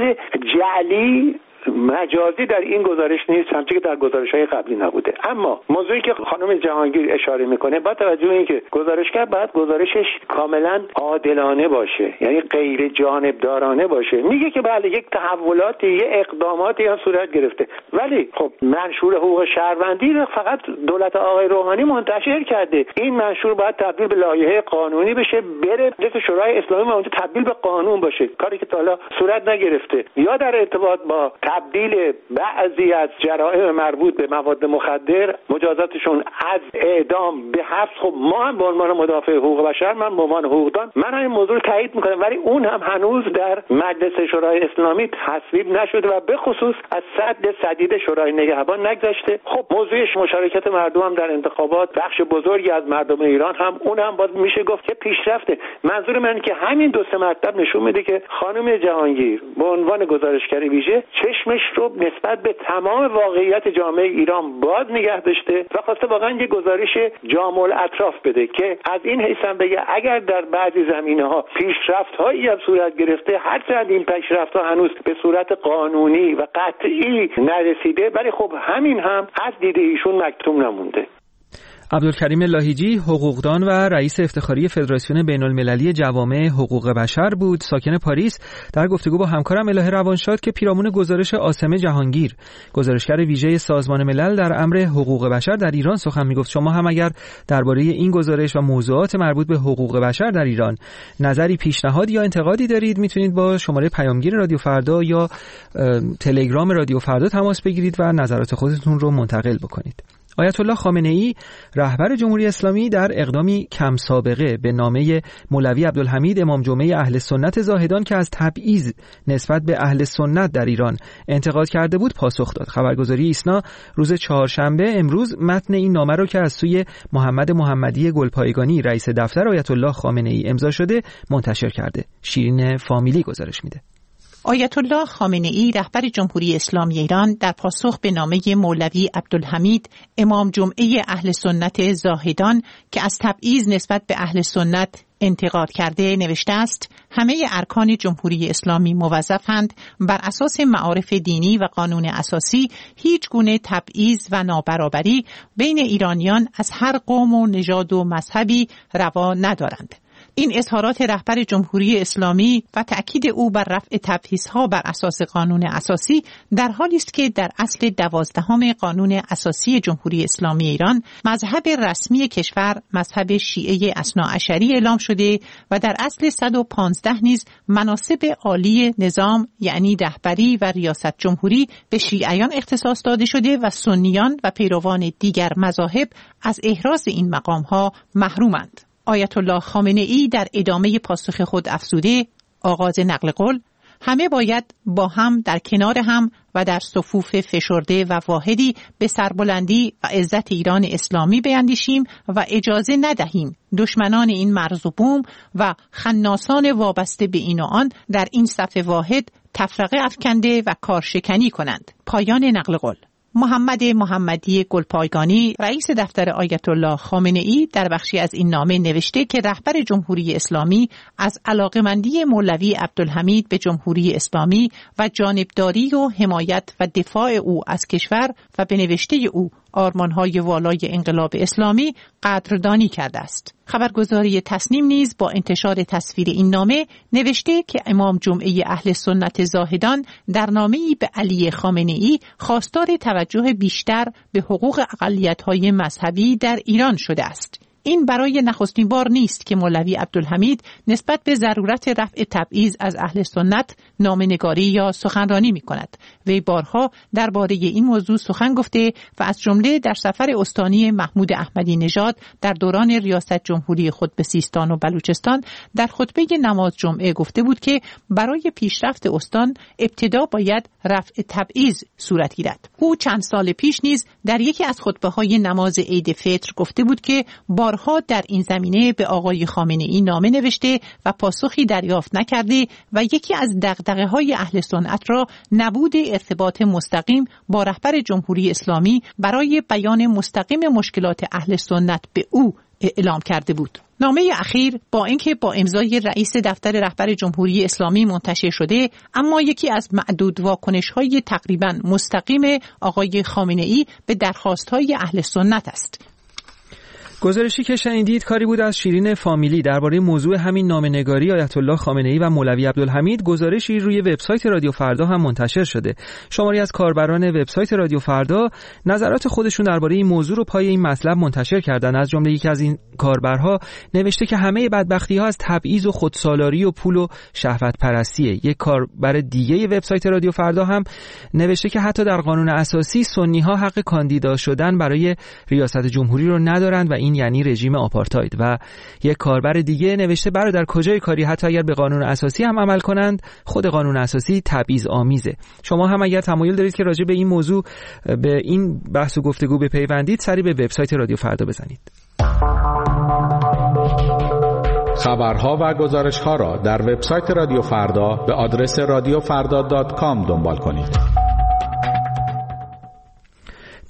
جعلی مجازی در این گزارش نیست، همچنین که در گزارش‌های قبلی نبوده. اما موضوعی که خانم جهانگیر اشاره میکنه با توجه به اینکه گزارشگر باید گزارشش کاملا عادلانه باشه، یعنی غیر جانبدارانه باشه، میگه که بله یک تحولاتی، یک اقداماتی هم صورت گرفته، ولی خب منشور حقوق شهروندی رو فقط دولت آقای روحانی منتشر کرده. این منشور باید تبدیل به لایحه قانونی بشه، بره مجلس شورای اسلامی و اونجا تبدیل به قانون باشه، کاری که تا حالا صورت نگرفته. یا در ارتباط با تبدیل بعضی از جرائم مربوط به مواد مخدر مجازاتشون از اعدام به حبس، خب ما هم به عنوان مدافع حقوق بشر، من به عنوان حقوقدان، من این موضوع رو تایید میکنم، ولی اون هم هنوز در مجلس شورای اسلامی تصویب نشده و به خصوص از صد سدید شورای نگهبان نگذشته. خب موضوع مشارکت مردم هم در انتخابات بخش بزرگی از مردم ایران هم اون هم باز میشه گفت که پیشرفته. منظور من که همین دو سه مطلب نشون میده که خانم جهانگیر به عنوان گزارشگر ویژه چشمش رو نسبت به تمام واقعیت جامعه ایران باز نگه داشته و خواسته واقعا یه گزارش جامع الاطراف بده که از این حیث هم بگه اگر در بعضی زمینه‌ها پیشرفت‌هایی هم صورت گرفته، هرچند این پیشرفت‌ها هنوز به صورت قانونی و قطعی نرسیده، ولی خب همین هم از دید ایشون مکتوم نمونده. عبدالکریم لاهیجی حقوقدان و رئیس افتخاری فدراسیون بین‌المللی جوامع حقوق بشر بود، ساکن پاریس، در گفتگو با همکارم الهه روانشاد که پیرامون گزارش عاصمه جهانگیر، گزارشگر ویژه سازمان ملل در امر حقوق بشر در ایران سخن میگفت. شما هم اگر درباره این گزارش و موضوعات مربوط به حقوق بشر در ایران نظری، پیشنهاد یا انتقادی دارید، میتونید با شماره پیامگیر رادیو فردا یا تلگرام رادیو فردا تماس بگیرید و نظرات خودتون رو منتقل بکنید. آیت الله خامنه ای رهبر جمهوری اسلامی در اقدامی کم سابقه به نامه مولوی عبدالحمید امام جمعه اهل سنت زاهدان که از تبعیض نسبت به اهل سنت در ایران انتقاد کرده بود پاسخ داد. خبرگزاری ایسنا روز چهارشنبه امروز متن این نامه رو که از سوی محمد محمدی گلپایگانی رئیس دفتر آیت الله خامنه ای امضا شده منتشر کرده. شیرین فامیلی گزارش میده. آیت الله خامنه ای رهبر جمهوری اسلامی ایران در پاسخ به نامه مولوی عبدالحمید امام جمعه اهل سنت زاهدان که از تبعیض نسبت به اهل سنت انتقاد کرده نوشته است: همه ارکان جمهوری اسلامی موظفند بر اساس معارف دینی و قانون اساسی هیچ گونه تبعیض و نابرابری بین ایرانیان از هر قوم و نژاد و مذهبی روا ندارند. این اظهارات رهبر جمهوری اسلامی و تأکید او بر رفع تبعیض‌ها بر اساس قانون اساسی در حالی است که در اصل دوازدهم قانون اساسی جمهوری اسلامی ایران مذهب رسمی کشور مذهب شیعه اثناعشری اعلام شده و در اصل صد و پانزده نیز مناصب عالی نظام یعنی رهبری و ریاست جمهوری به شیعیان اختصاص داده شده و سنیان و پیروان دیگر مذاهب از احراز این مقام‌ها محرومند. آیت الله خامنه ای در ادامه پاسخ خود افزوده: آغاز نقل قول، همه باید با هم در کنار هم و در صفوف فشرده و واحدی به سربلندی و عزت ایران اسلامی بیندیشیم و اجازه ندهیم دشمنان این مرز و بوم و خناسان وابسته به این و آن در این صف واحد تفرقه افکنده و کارشکنی کنند. پایان نقل قول. محمد محمدی گلپایگانی رئیس دفتر آیت الله خامنه ای در بخشی از این نامه نوشته که رهبر جمهوری اسلامی از علاقمندی مولوی عبدالحمید به جمهوری اسلامی و جانبداری و حمایت و دفاع او از کشور و به نوشته او آرمان‌های والای انقلاب اسلامی قدردانی کرده است. خبرگزاری تصنیم نیز با انتشار تصویر این نامه نوشته که امام جمعه اهل سنت زاهدان در نامه‌ای به علی خامنه ای خواستار توجه بیشتر به حقوق اقلیت‌های مذهبی در ایران شده است. این برای نخستین بار نیست که مولوی عبدالحمید نسبت به ضرورت رفع تبعیض از اهل سنت نامه‌نگاری یا سخنرانی می‌کند. وی بارها درباره این موضوع سخن گفته و از جمله در سفر استانی محمود احمدی نژاد در دوران ریاست جمهوری خود به سیستان و بلوچستان در خطبه نماز جمعه گفته بود که برای پیشرفت استان ابتدا باید رفع تبعیض صورت گیرد. او چند سال پیش نیز در یکی از خطبه‌های نماز عید فطر گفته بود که بارها در این زمینه به آقای خامنه ای نامه نوشته و پاسخی دریافت نکرده و یکی از دغدغه‌های اهل سنت را نبود ارتباط مستقیم با رهبر جمهوری اسلامی برای بیان مستقیم مشکلات اهل سنت به او اعلام کرده بود. نامه اخیر با اینکه با امضای رئیس دفتر رهبر جمهوری اسلامی منتشر شده، اما یکی از معدود واکنش‌های تقریباً مستقیم آقای خامنه ای به درخواست‌های اهل سنت است. گزارشی که شنیدید کاری بود از شیرین فامیلی درباره موضوع همین نامه‌نگاری آیت الله خامنه ای و مولوی عبدالحمید. گزارشی روی وبسایت رادیو فردا هم منتشر شده. شماری از کاربران وبسایت رادیو فردا نظرات خودشون درباره این موضوع رو پای این مطلب منتشر کردن. از جمله یکی از این کاربرها نوشته که همه بدبختی‌ها از تبعیض و خودسالاری و پول و شهوت پرستیه. یک کاربر دیگه وبسایت رادیو فردا هم نوشته که حتی در قانون اساسی سنی‌ها حق کاندیدا شدن برای ریاست جمهوری رو ندارند و این یعنی رژیم آپارتاید. و یک کاربر دیگه نوشته برادر کجای کاری، حتی اگر به قانون اساسی هم عمل کنند خود قانون اساسی تبعیض آمیزه. شما هم اگر تمایل دارید که راجع به این موضوع به این بحث و گفتگو بپیوندید سری به وبسایت رادیو فردا بزنید. خبرها و گزارش‌ها را در وبسایت رادیو فردا به آدرس رادیو فردا دات کام دنبال کنید.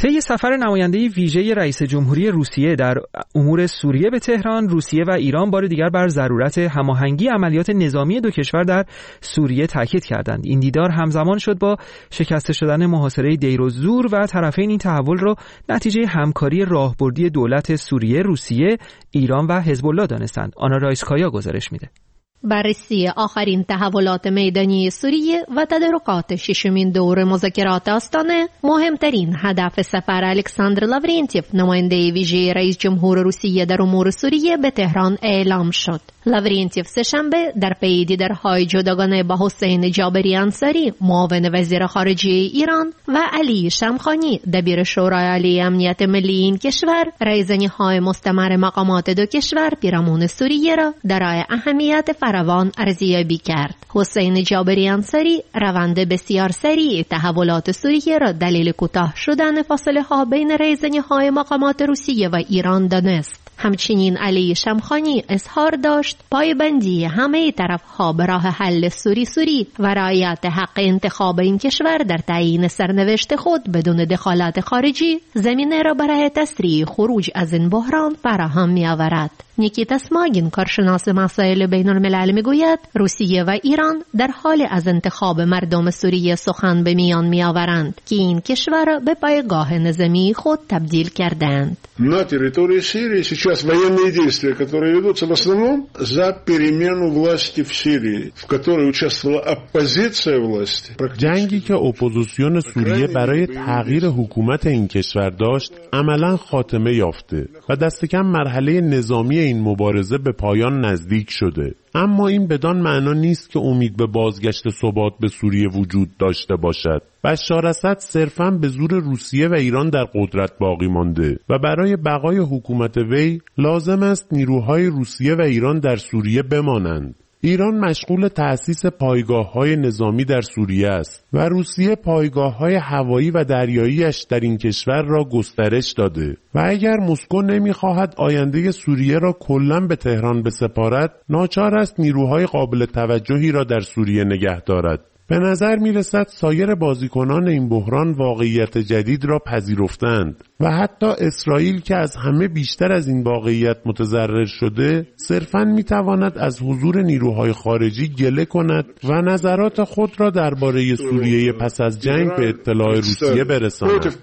طی سفر نماینده ویژه رئیس جمهوری روسیه در امور سوریه به تهران، روسیه و ایران بار دیگر بر ضرورت هماهنگی عملیات نظامی دو کشور در سوریه تاکید کردند. این دیدار همزمان شد با شکسته شدن محاصره دیرالزور و طرفین این تحول را نتیجه همکاری راهبردی دولت سوریه، روسیه، ایران و حزب الله دانستند. آنا رایسکایا گزارش میده. بررسی آخرین تحولات میدانی سوریه و تدارکات ششمین دور مذاکرات آستانه مهمترین هدف سفر الکساندر لاورنتیف نماینده ویژه رئیس جمهور روسیه در امور سوریه به تهران اعلام شد. لاورنتیف سه‌شنبه در پی دیدارهای جداگانه با حسین جابری انصاری معاون وزیر خارجه ایران و علی شمخانی دبیر شورای عالی امنیت ملی این کشور رایزنی‌های مستمر مقامات دو کشور پیرامون سوریه را در اهمیت فراوان ارزیابی کرد. حسین جابری انصاری روند بسیار سریع تحولات سوریه را دلیل کوتاه شدن فاصله ها بین رایزنی‌های مقامات روسیه و ایران دانست. همچنین علی شمخانی اظهار داشت پایبندی همه طرف‌ها به راه حل سوری سوری و رعایت حق انتخاب این کشور در تعیین سرنوشت خود بدون دخالت خارجی زمینه را برای تسریع خروج از این بحران فراهم می‌آورد. نیکیتا سماگین کارشناس مسائل بین الملل میگوید روسیه و ایران در حال از انتخاب مردم سوریه سخن به میان میآورند که این کشور را به پایگاه نظامی خود تبدیل کردند. На территории Сирии сейчас военные действия, которые ведутся в основном за перемену власти в Сирии, в которой участвовала оппозиция власти. جنگی که اپوزیسیون سوریه برای تغییر حکومت این کشور داشت عملاً خاتمه یافته و دست کم مرحله نظامی این مبارزه به پایان نزدیک شده. اما این بدان معنا نیست که امید به بازگشت ثبات به سوریه وجود داشته باشد. بشار اسد صرفاً به زور روسیه و ایران در قدرت باقی مانده و برای بقای حکومت وی لازم است نیروهای روسیه و ایران در سوریه بمانند. ایران مشغول تأسیس پایگاه‌های نظامی در سوریه است و روسیه پایگاه‌های هوایی و دریایی‌اش در این کشور را گسترش داده و اگر مسکو نمی‌خواهد آینده سوریه را کلاً به تهران بسپارد، ناچار است نیروهای قابل توجهی را در سوریه نگه دارد. به نظر می رسد سایر بازیکنان این بحران واقعیت جدید را پذیرفتند و حتی اسرائیل که از همه بیشتر از این واقعیت متضرر شده صرفاً می تواند از حضور نیروهای خارجی گله کند و نظرات خود را درباره سوریه پس از جنگ به اطلاع روسیه برساند.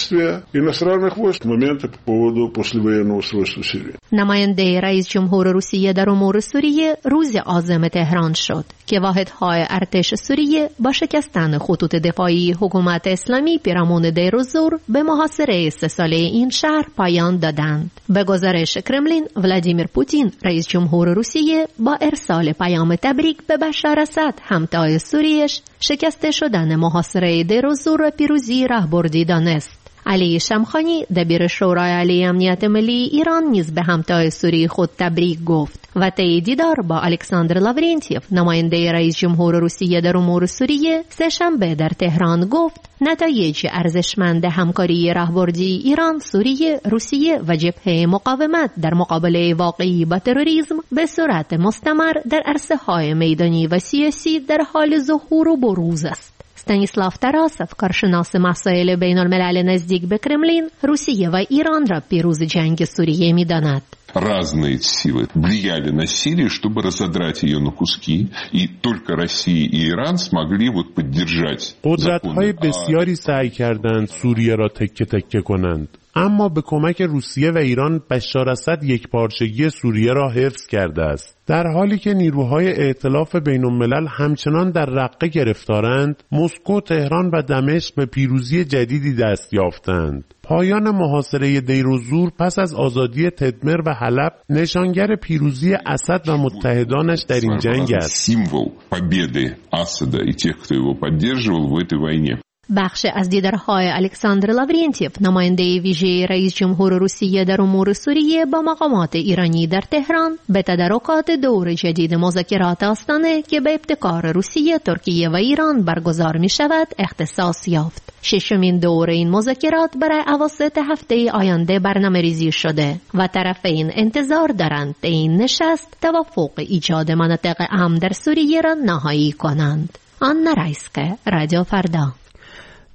نماینده رئیس جمهور روسیه در امور سوریه روز عازم تهران شد که واحدهای ارتش سوریه با شکستن خطوط دفاعی حکومت اسلامی پیرامون دیرالزور به محاصره سه ساله این شهر پایان دادند. به گزارش کرملین، ولادیمیر پوتین رئیس جمهور روسیه با ارسال پیام تبریک به بشار اسد همتای سوریش شکسته شدن محاصره دیرالزور را پیروزی راهبردی دانست. علی شمخانی دبیر شورای عالی امنیت ملی ایران نیز به همتای سوری خود تبریک گفت و طی دیدار با الکساندر لاورنتیف نماینده رئیس جمهور روسیه در امور سوریه سه‌شنبه در تهران گفت نتایج ارزشمند همکاری راهبردی ایران، سوریه، روسیه و جبهه مقاومت در مقابله واقعی با تروریسم به صورت مستمر در عرصه‌های میدانی و سیاسی در حال ظهور و بروز است. استانیسلاف تراسف کارشناس مسائل بین الملل نزدیک به کرملین روسیه و ایران را پیروز جنگ سوریه می‌داند. Разные силы влияли на Сирию, чтобы разодрать ее на куски, и только Россия и Иран смогли вот поддержать. قدرت‌های بسیاری سعی کردند سوریه را تکه تکه کنند. اما به کمک روسیه و ایران بشار اسد یک پارچگی سوریه را حفظ کرده است. در حالی که نیروهای ائتلاف بین الملل همچنان در رقه گرفتارند، مسکو، تهران و دمشق به پیروزی جدیدی دست یافتند. پایان محاصره دیرالزور پس از آزادی تدمر و حلب نشانگر پیروزی اسد و متحدانش در این جنگ است. سیمبل победы Асада и тех, кто его поддерживал в этой войне. بخش از دیدارهای الکساندر لاورنتیف نماینده ویژه رئیس جمهور روسیه در امور سوریه با مقامات ایرانی در تهران به تدارکات دور جدید مذاکرات آستانه که به ابتکار روسیه، ترکیه و ایران برگزار می شود اختصاص یافت. ششمین دور این مذاکرات برای اواسط هفته آینده برنامه ریزی شده و طرفین انتظار دارند به این نشست توافق ایجاد مناطق امن در سوریه را نهایی کنند. آنا رایسکا، رادیو فردا.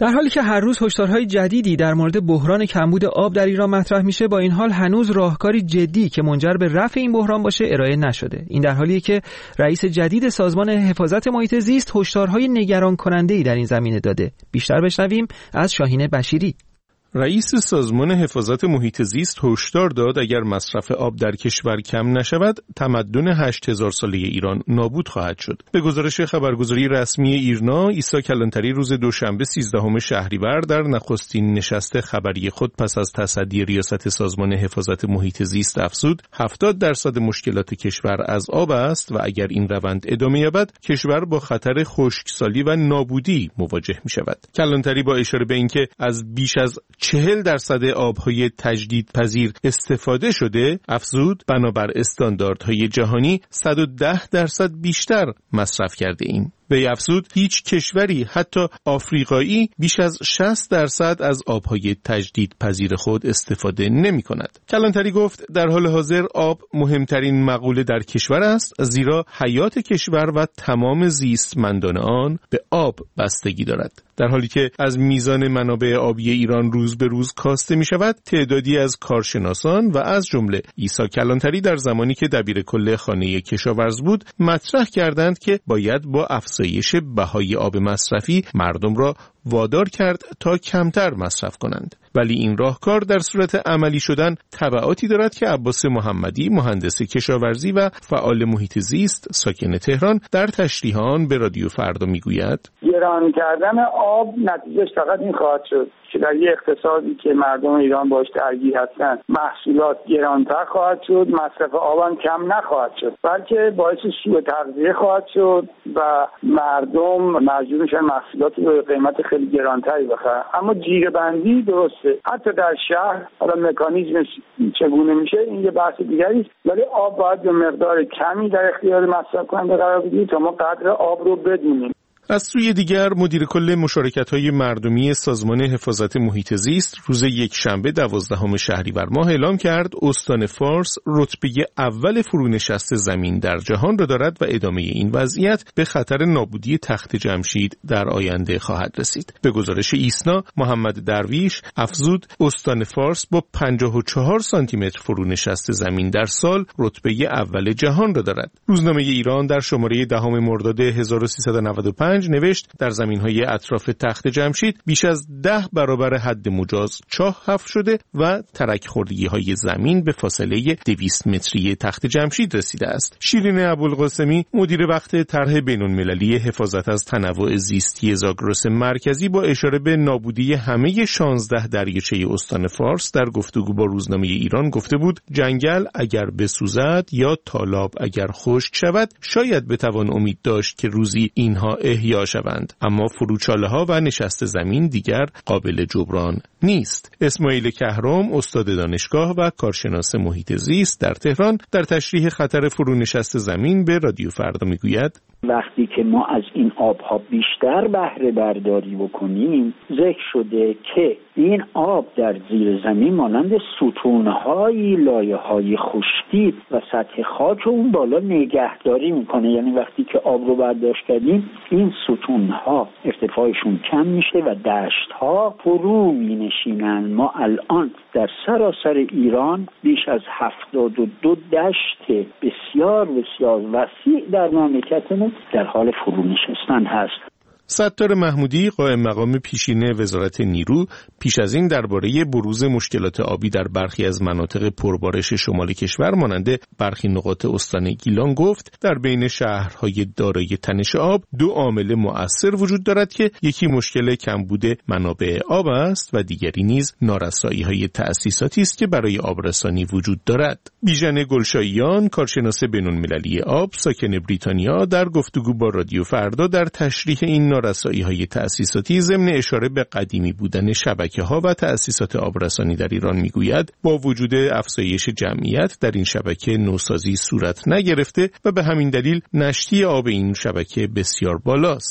در حالی که هر روز هشدارهای جدیدی در مورد بحران کمبود آب در ایران مطرح میشه، با این حال هنوز راهکاری جدی که منجر به رفع این بحران باشه ارائه نشده. این در حالیه که رئیس جدید سازمان حفاظت محیط زیست هشدارهای نگران کننده‌ای در این زمینه داده. بیشتر بشنویم از شاهین بشیری. رئیس سازمان حفاظت محیط زیست هشدار داد اگر مصرف آب در کشور کم نشود، تمدن هشت هزار ساله ایران نابود خواهد شد. به گزارش خبرگزاری رسمی ایرنا، عیسی کلانتری روز دوشنبه سیزدهم شهریور در نخستین نشست خبری خود پس از تصدی ریاست سازمان حفاظت محیط زیست افزود هفتاد درصد مشکلات کشور از آب است و اگر این روند ادامه یابد، کشور با خطر خشکسالی و نابودی مواجه می شود. کلانتری با اشاره به اینکه از بیش از چهل درصد آبهای تجدیدپذیر استفاده شده، افزود بنابر استانداردهای جهانی صد و ده درصد بیشتر مصرف کرده ایم. وی افزود هیچ کشوری حتی آفریقایی بیش از شصت درصد از آبهای تجدیدپذیر خود استفاده نمی کند. کلانتری گفت در حال حاضر آب مهمترین مقوله در کشور است، زیرا حیات کشور و تمام زیستمندان آن به آب بستگی دارد. در حالی که از میزان منابع آبی ایران روز به روز کاسته می شود، تعدادی از کارشناسان و از جمله عیسی کلانتری در زمانی که دبیرکل خانه کشاورز بود مطرح کردند که باید با افزایش بهای آب مصرفی مردم را وادار کرد تا کمتر مصرف کنند. ولی این راهکار در صورت عملی شدن تبعاتی دارد که عباس محمدی، مهندس کشاورزی و فعال محیط زیست ساکن تهران، در تشریح آن به رادیو فردا میگوید: گران کردن آب نتیجهش فقط این خواهد شد که در یک اقتصادی که مردم ایران باش درگیر هستند محصولات گرانتر خواهد شد، مصرف آب هم کم نخواهد شد، بلکه باعث سوء تغذیه خواهد شد و مردم مجبور میشن محصولاتی به قیمت خیلی گرانتری بخرن. اما جیره‌بندی درسته، حتی در شهر حالا مکانیزمش چگونه میشه این یه بحث دیگری است، ولی آب باید به مقدار کمی در اختیار مصرف کننده قرار بدیم تا ما قدر آب رو بدونیم. از سوی دیگر مدیر کل مشارکت‌های مردمی سازمان حفاظت محیط زیست روز یک شنبه دوازدهم شهریور ماه اعلام کرد استان فارس رتبه اول فرونشست زمین در جهان را دارد و ادامه این وضعیت به خطر نابودی تخت جمشید در آینده خواهد رسید. به گزارش ایسنا، محمد درویش افزود استان فارس با پنجاه و چهار سانتی متر فرونشست زمین در سال رتبه اول جهان را دارد. روزنامه ایران در شماره دهم مرداد هزار و سیصد و نود و پنج نوشت در زمین‌های اطراف تخت جمشید بیش از ده برابر حد مجاز چاه حفر شده و ترک خوردگی‌های زمین به فاصله دویست متری تخت جمشید رسیده است. شیرین ابوالقاسمی مدیر وقت طرح بین‌المللی حفاظت از تنوع زیستی زاگرس مرکزی با اشاره به نابودی همه شانزده دریاچه استان فارس در گفتگو با روزنامه ایران گفته بود جنگل اگر بسوزد یا تالاب اگر خشک شود شاید بتوان امید داشت که روزی اینها احیا شوند، اما فروچاله‌ها و نشست زمین دیگر قابل جبران نیست. اسماعیل کهرام استاد دانشگاه و کارشناس محیط زیست در تهران در تشریح خطر فرونشست زمین به رادیو فردا میگوید: وقتی که ما از این آبها بیشتر بهره برداری بکنیم، ذکر شده که این آب در زیر زمین مانند ستون‌های لایه‌های خشکی و سطح خاک رو اون بالا نگهداری میکنه. یعنی وقتی که آب رو برداشت کردیم این ستون‌ها ارتفاعشون کم میشه و دشت‌ها فرو مینشینن. ما الان در سراسر ایران بیش از هفتاد و دو دشت بسیار بسیار وسیع در مملکتمون در حال فرو نشستن هست. ستار محمودی قائم مقام پیشین وزارت نیرو پیش از این درباره بروز مشکلات آبی در برخی از مناطق پربارش شمال کشور مانند برخی نقاط استان گیلان گفت در بین شهرهای دارای تنش آب دو عامل مؤثر وجود دارد که یکی مشکل کمبود منابع آب است و دیگری نیز نارسایی‌های تأسیساتی است که برای آبرسانی وجود دارد. بیژن گلشاییان کارشناس بین‌المللی آب ساکن بریتانیا در گفتگو با رادیو فردا در تشریح این رسایی‌های تأسیساتی ضمن اشاره به قدیمی بودن شبکه‌ها و تأسیسات آبرسانی در ایران میگوید با وجود افزایش جمعیت در این شبکه نوسازی صورت نگرفته و به همین دلیل نشتی آب این شبکه بسیار بالاست.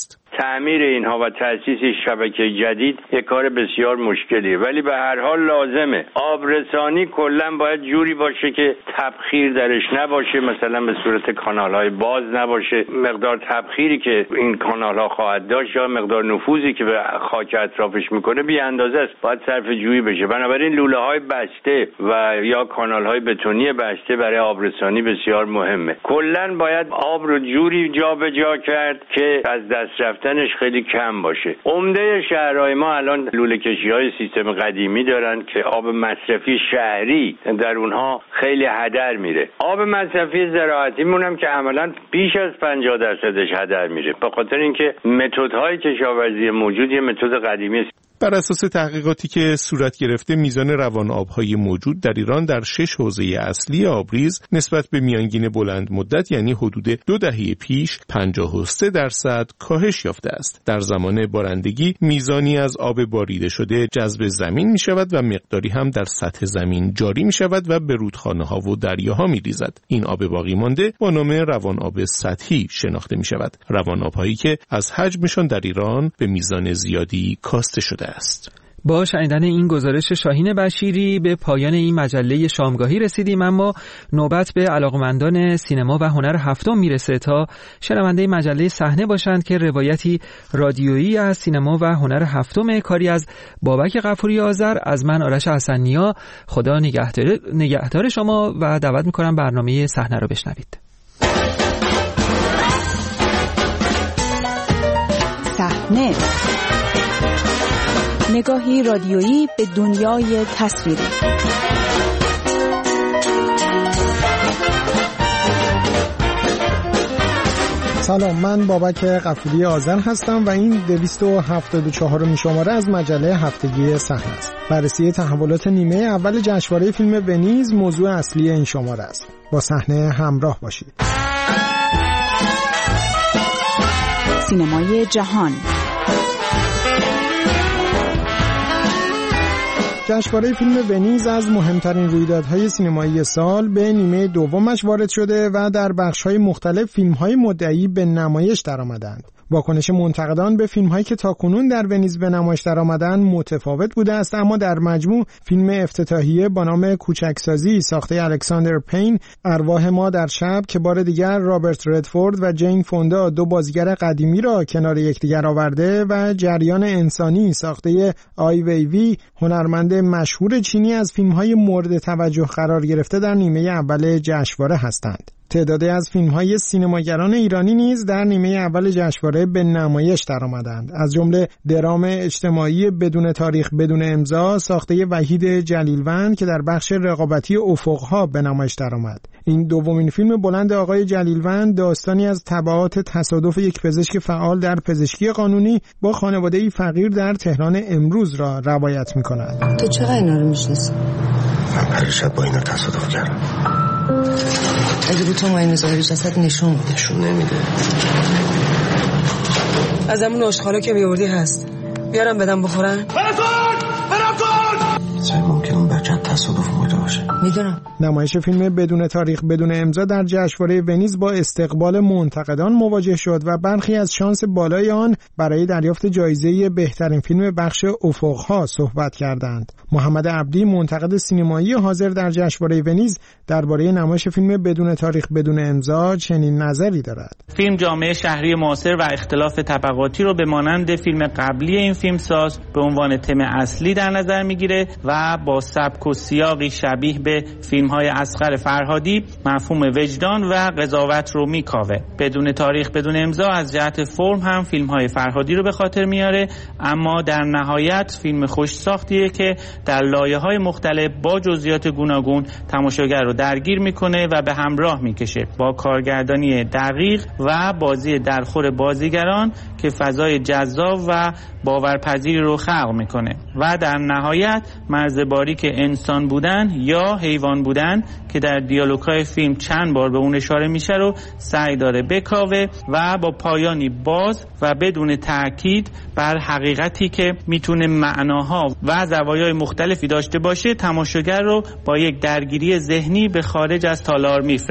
تعمیر اینها و تأسیس شبکه جدید یک کار بسیار مشکلیه، ولی به هر حال لازمه. آبرسانی کلا باید جوری باشه که تبخیر درش نباشه، مثلا به صورت کانال‌های باز نباشه. مقدار تبخیری که این کانال‌ها خواهد داشت یا مقدار نفوذی که به خاک اطرافش میکنه بی اندازه است، باید صرف جویی بشه. بنابراین لوله‌های بسته و یا کانال‌های بتونی بسته برای آبرسانی بسیار مهمه. کلا باید آب رو جوری جابجا کرد که از دست رفتنش خیلی کم باشه. عمده شهرهای ما الان لوله کشی‌های سیستم قدیمی دارن که آب مصرفی شهری در اونها خیلی هدر میره. آب مصرفی زراعتی مونم که عملاً بیش از پنجاه درصدش هدر میره، به خاطر اینکه متدهای کشاورزی موجود یه متد قدیمی است. بر اساس تحقیقاتی که صورت گرفته، میزان روان آبهای موجود در ایران در شش حوزه اصلی آبریز نسبت به میانگین بلند مدت، یعنی حدود دو دهه پیش، پنجاه و سه درصد کاهش یافته است. در زمان بارندگی میزانی از آب باریده شده جذب زمین می شود و مقداری هم در سطح زمین جاری می شود و به رودخانه ها و دریاها می ریزد. این آب باقی مانده با نام روان آب سطحی شناخته می شود. روان آبهایی که از حجمشان در ایران به میزان زیادی کاسته شده است. با شنیدن این گزارش شاهین بشیری به پایان این مجله شامگاهی رسیدیم، اما نوبت به علاقمندان سینما و هنر هفتم میرسه تا شنونده مجله صحنه باشند که روایتی رادیویی از سینما و هنر هفتم کاری از بابک غفوری آذر از من آرش حسنیا. خدا نگهدار نگهدار شما و دعوت میکنم برنامه صحنه رو بشنوید. صحنه، نگاهی رادیویی به دنیای تصویری. سلام، من بابک غفوری آذر هستم و این دویست و هفتاد و چهارمین شماره از مجله هفتگی صحنه است. بررسی تحولات نیمه اول جشنواره فیلم ونیز موضوع اصلی این شماره است. با صحنه همراه باشید. سینمای جهان. جشنواره فیلم ونیز از مهمترین رویدادهای سینمایی سال به نیمه دومش وارد شده و در بخش‌های مختلف فیلم‌های مدعی به نمایش درآمدند. واکنش منتقدان به فیلم‌هایی که تاکنون در ونیز به نمایش درآمدند متفاوت بوده است، اما در مجموع فیلم افتتاحیه با نام کوچکسازی ساخته الکساندر پین، ارواح ما در شب که بار دیگر رابرت ردفورد و جین فوندا دو بازیگر قدیمی را کنار یکدیگر آورده و جریان انسانی ساخته آی وی وی، هنرمند مشهور چینی، از فیلم‌های مورد توجه قرار گرفته در نیمه اول جشنواره هستند. تعدادی از فیلم‌های سینماگران ایرانی نیز در نیمه اول جشنواره به نمایش درآمدند، از جمله درام اجتماعی بدون تاریخ بدون امضا ساخته وحید جلیلوند که در بخش رقابتی افق‌ها به نمایش درآمد. این دومین فیلم بلند آقای جلیلوند داستانی از تبعات تصادف یک پزشک فعال در پزشکی قانونی با خانواده‌ای فقیر در تهران امروز را روایت می‌کند. تو چقدر اینا رو می‌شناسی؟ من پریشب با اینا تصادف کردم. اگه رو تو معاینه ظاهری جسد نشون میده. نشون نمیده. از همون آشخالا که میوردی هست، بیارم بدم بخورن. براتون! براتون! چه ممکن اون بچه تصادف مرده باشه؟ میدونم. نمایش فیلم بدون تاریخ بدون امضا در جشنواره ونیز با استقبال منتقدان مواجه شد و برخی از شانس بالای آن برای دریافت جایزه بهترین فیلم بخش افق‌ها صحبت کردند. محمد عبدی، منتقد سینمایی حاضر در جشنواره ونیز، درباره نمایش فیلم بدون تاریخ بدون امضا چنین نظری دارد: فیلم جامعه شهری معاصر و اختلاف طبقاتی رو به مانند فیلم قبلی این فیلمساز به عنوان تم اصلی در نظر میگیره و با سبک و سیاقی شبیه به فیلم‌های اصغر فرهادی مفهوم وجدان و قضاوت رو میکاوه. بدون تاریخ بدون امضا از جهت فرم هم فیلم‌های فرهادی رو به خاطر میاره، اما در نهایت فیلم خوش ساختیه که در لایه‌های مختلف با جزئیات گوناگون تماشاگر رو درگیر میکنه و به همراه میکشه، با کارگردانی دقیق و بازی درخور بازیگران که فضای جذاب و باورپذیری رو خلق میکنه و در نهایت مرز باریک انسان بودن یا حیوان بودن که در دیالوگ‌های فیلم چند بار به اون اشاره میشه رو سعی داره بکاوه و با پایانی باز و بدون تأکید بر حقیقتی که میتونه معناها و زوایای مختلفی داشته باشه تماشاگر رو با یک درگیری ذهنی به خارج از تالار میفرسته.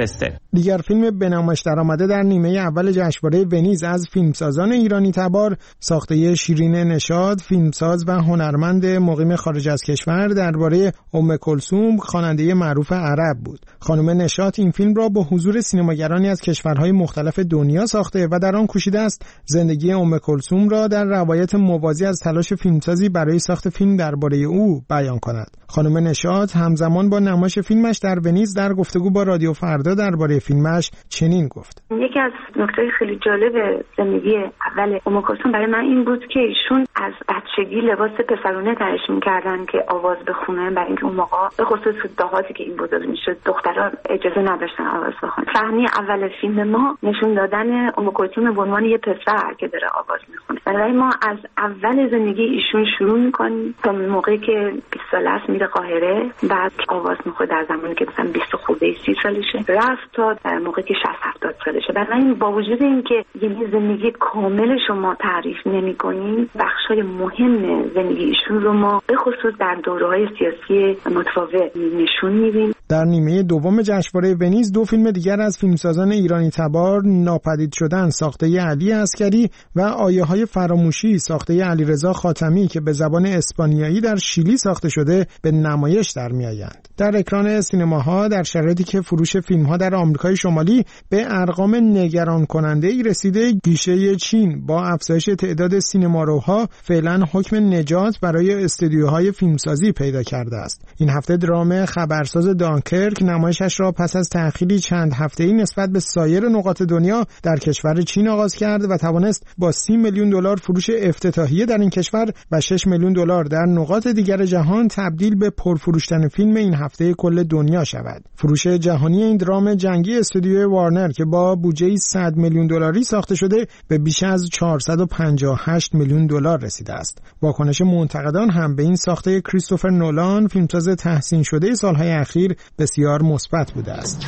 دیگر فیلم به نمایش درآمده در نیمه اول جشنواره ونیز از فیلمسازان ایرانی تبار ساخته شیرین نشاط، فیلمساز و هنرمند مقیم خارج از کشور درباره ام کلثوم، خواننده معروف عرب بود. خانم نشاط این فیلم را با حضور سینماگرانی از کشورهای مختلف دنیا ساخته و در آن کوشیده است زندگی ام کلثوم را در روایت موازی از تلاش فیلمسازی برای ساخت فیلم درباره او بیان کند. خانم نشاط همزمان با نمایش فیلمش در ونیز در گفتگو با رادیو فردا درباره فیلمش چنین گفت: یکی از نکته خیلی جالب زندگی اول ام کلثوم برای من این بود که ایشون از بچگی لباس پسرونه تنش می‌کردن که آواز بخونه، برای اینکه اون موقع به خصوص دهاتی که این بزرگ میشد دخترها اجازه نداشتن آواز بخونن. صحنه اول فیلم ما نشون دادن ام کلثوم به عنوان یه پسر که داره آواز میخونه. برای ما از اول زندگی ایشون شروع می‌کنیم تا موقعی که بیست ساله است میره قاهره، بعد آواز میخونه در زمانی که مثلا بیست خورده سی سالشه رفت تا موقعی که شصت هفتاد سالشه. برای با وجود اینکه یه زندگی کامل شما تعریف نمی‌کنین، بخشای مهم زندگی ایشون رو ما به خصوص در دوره‌های سیاسی متفاوت نشون میدیم. در نیمه دوم جشنواره ونیز دو فیلم دیگر از فیلمسازان ایرانی تبار، ناپدید شدن ساخته علی عسکری و آیه‌های فراموشی ساخته علیرضا خاتمی که به زبان اسپانیایی در شیلی ساخته شده به نمایش در میآیند. در اکران سینماها در شرایطی که فروش فیلم‌ها در آمریکای شمالی به ارقام نگران کننده‌ای رسیده، گیشه چین با افزایش تعداد سینماروها فعلا حکم نجات برای استودیوهای فیلمسازی پیدا کرده است. این هفته درام خبرساز دانکرک نمایشش را پس از تأخیری چند هفته‌ای نسبت به سایر نقاط دنیا در کشور چین آغاز کرد و توانست با سی میلیون دلار فروش افتتاحیه در این کشور و شش میلیون دلار در نقاط دیگر جهان تبدیل به پرفروشترین فیلم این هفته کل دنیا شود. فروش جهانی این درام جنگی استودیو وارنر که با بودجه صد میلیون دلاری ساخته شده به بیش از چهارصد و پنجاه و هشت میلیون دلار رسیده است. واکنش منتقدان هم به این ساخته کریستوفر نولان، فیلمساز تحسین شده سالهای اخیر، بسیار مثبت بوده است.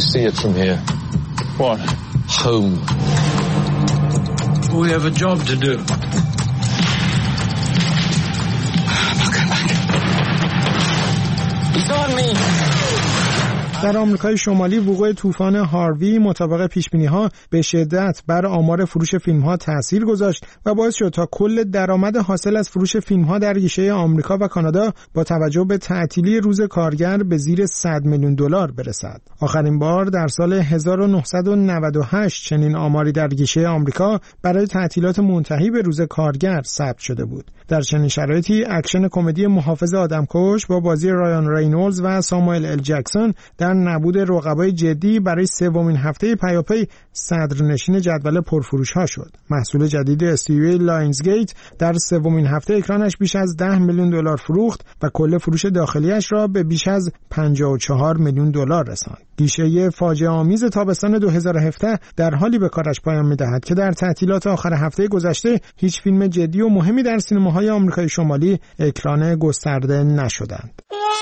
در آمریکای شمالی وقوع طوفان هاروی مطابق پیشبینی‌ها به شدت بر آمار فروش فیلم‌ها تأثیر گذاشت و باعث شد تا کل درآمد حاصل از فروش فیلم‌ها در گیشه آمریکا و کانادا با توجه به تعطیلی روز کارگر به زیر صد میلیون دلار برسد. آخرین بار در سال هزار و نهصد و نود و هشت چنین آماری در گیشه آمریکا برای تعطیلات منتهی به روز کارگر ثبت شده بود. در چنین شرایطی اکشن کمدی محافظ آدمکش با بازی رایان رینولدز و ساموئل ال جکسون در نبود رقبای جدی برای سومین هفته پیاپی صدرنشین جدول پرفروش‌ها شد. محصول جدید استودیوی لاینزگیت در سومین هفته اکرانش بیش از ده میلیون دلار فروخت و کل فروش داخلیش را به بیش از پنجاه و چهار میلیون دلار رساند. گیشه فاجعه آمیز تابستان دو هزار و هفده در حالی به کارش پایان می‌دهد که در تعطیلات آخر هفته گذشته هیچ فیلم جدی و مهمی در سینماهای آمریکای شمالی اکران گسترده نشدند.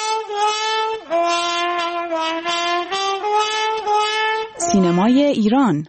سینمای ایران.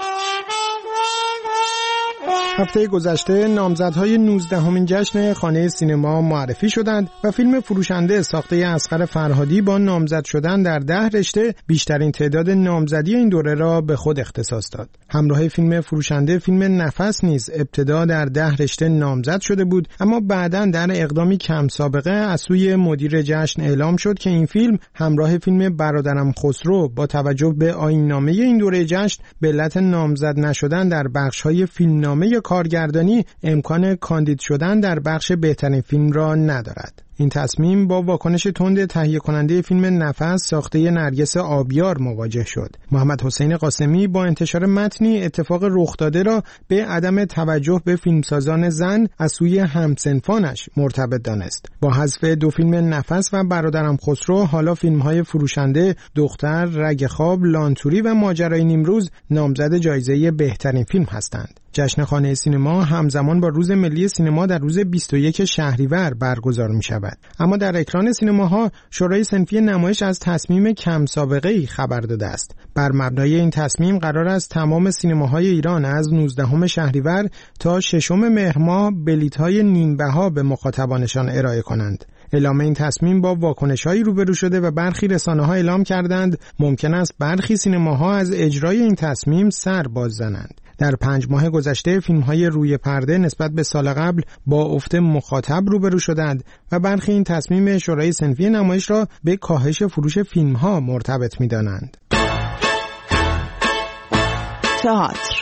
هفته گذشته نامزدهای نوزدهمین جشن خانه سینما معرفی شدند و فیلم فروشنده ساخته اصغر فرهادی با نامزد شدن در ده رشته بیشترین تعداد نامزدی این دوره را به خود اختصاص داد. همراه فیلم فروشنده فیلم نفس نیز ابتدا در ده رشته نامزد شده بود، اما بعداً در اقدامی کم سابقه از سوی مدیر جشن اعلام شد که این فیلم همراه فیلم برادرم خسرو با توجه به آیین‌نامه این دوره جشن به علت نامزد نشدن در بخش‌های فیلمنامه کارگردانی امکان کاندید شدن در بخش بهترین فیلم را ندارد. این تصمیم با واکنش تند تهیه کننده فیلم نفس ساخته نرگس آبیار مواجه شد. محمد حسین قاسمی با انتشار متنی اتفاق رخ داده را به عدم توجه به فیلمسازان زن از سوی همسنفانش مرتبط دانست. با حذف دو فیلم نفس و برادرم خسرو، حالا فیلم‌های فروشنده، دختر، رگ خواب، لانتوری و ماجرای نیمروز نامزد جایزه بهترین فیلم هستند. جشن خانه سینما همزمان با روز ملی سینما در روز بیست و یک شهریور برگزار می شود. اما در اکران سینماها شورای صنفی نمایش از تصمیم کم سابقه‌ای خبر داده است. بر مبنای این تصمیم قرار است تمام سینماهای ایران از نوزدهم شهریور تا ششم مهر ماه بلیط‌های نیم بها به مخاطبانشان ارائه کنند. اعلام این تصمیم با واکنش‌هایی روبرو شده و برخی رسانه‌ها اعلام کردند ممکن است برخی سینماها از اجرای این تصمیم سر باز زنند. در پنج ماه گذشته فیلم‌های روی پرده نسبت به سال قبل با افت مخاطب روبرو شدند و برخی این تصمیم شورای صنفی نمایش را به کاهش فروش فیلم‌ها مرتبط می‌دانند. تئاتر.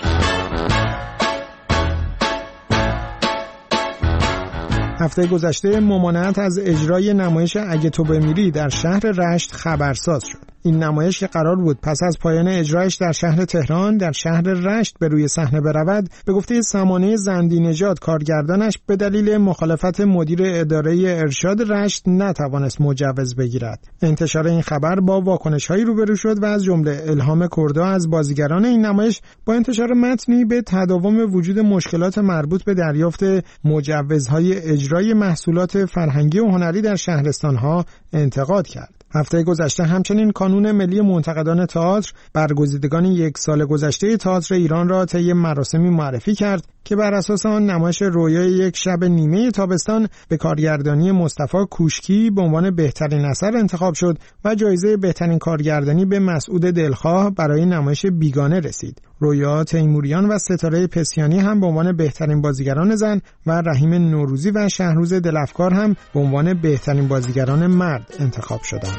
هفته گذشته ممانعت از اجرای نمایش اگه تو بمیری در شهر رشت خبرساز شد. این نمایش که قرار بود پس از پایان اجرایش در شهر تهران در شهر رشت به روی صحنه برود، به گفته سمانه زندی نژاد کارگردانش به دلیل مخالفت مدیر اداره ارشاد رشت نتوانست مجوز بگیرد. انتشار این خبر با واکنش‌هایی روبرو شد و از جمله الهام کردا از بازیگران این نمایش با انتشار متنی به تداوم وجود مشکلات مربوط به دریافت مجوزهای اجرای محصولات فرهنگی و هنری در شهرستان‌ها انتقاد کرد. هفته گذشته همچنین کانون ملی منتقدان تئاتر برگزیدگان یک سال گذشته تئاتر ایران را طی مراسمی معرفی کرد که بر اساس آن نمایش رویای یک شب نیمه تابستان به کارگردانی مصطفی کوشکی به عنوان بهترین اثر انتخاب شد و جایزه بهترین کارگردانی به مسعود دلخواه برای نمایش بیگانه رسید. رویا تیموریان و ستاره پسیانی هم به عنوان بهترین بازیگران زن و رحیم نوروزی و شهروز دلافکار هم به عنوان بهترین بازیگران مرد انتخاب شدند.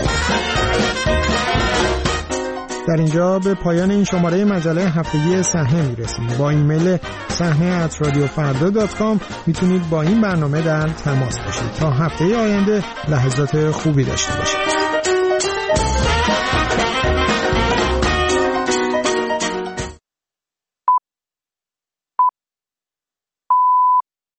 در اینجا به پایان این شماره مجله هفتگی صحنه میرسیم. با ایمیل صحنه ات رادیو فردا دات کام میتونید با این برنامه در تماس باشید. تا هفته آینده لحظات خوبی داشته باشید.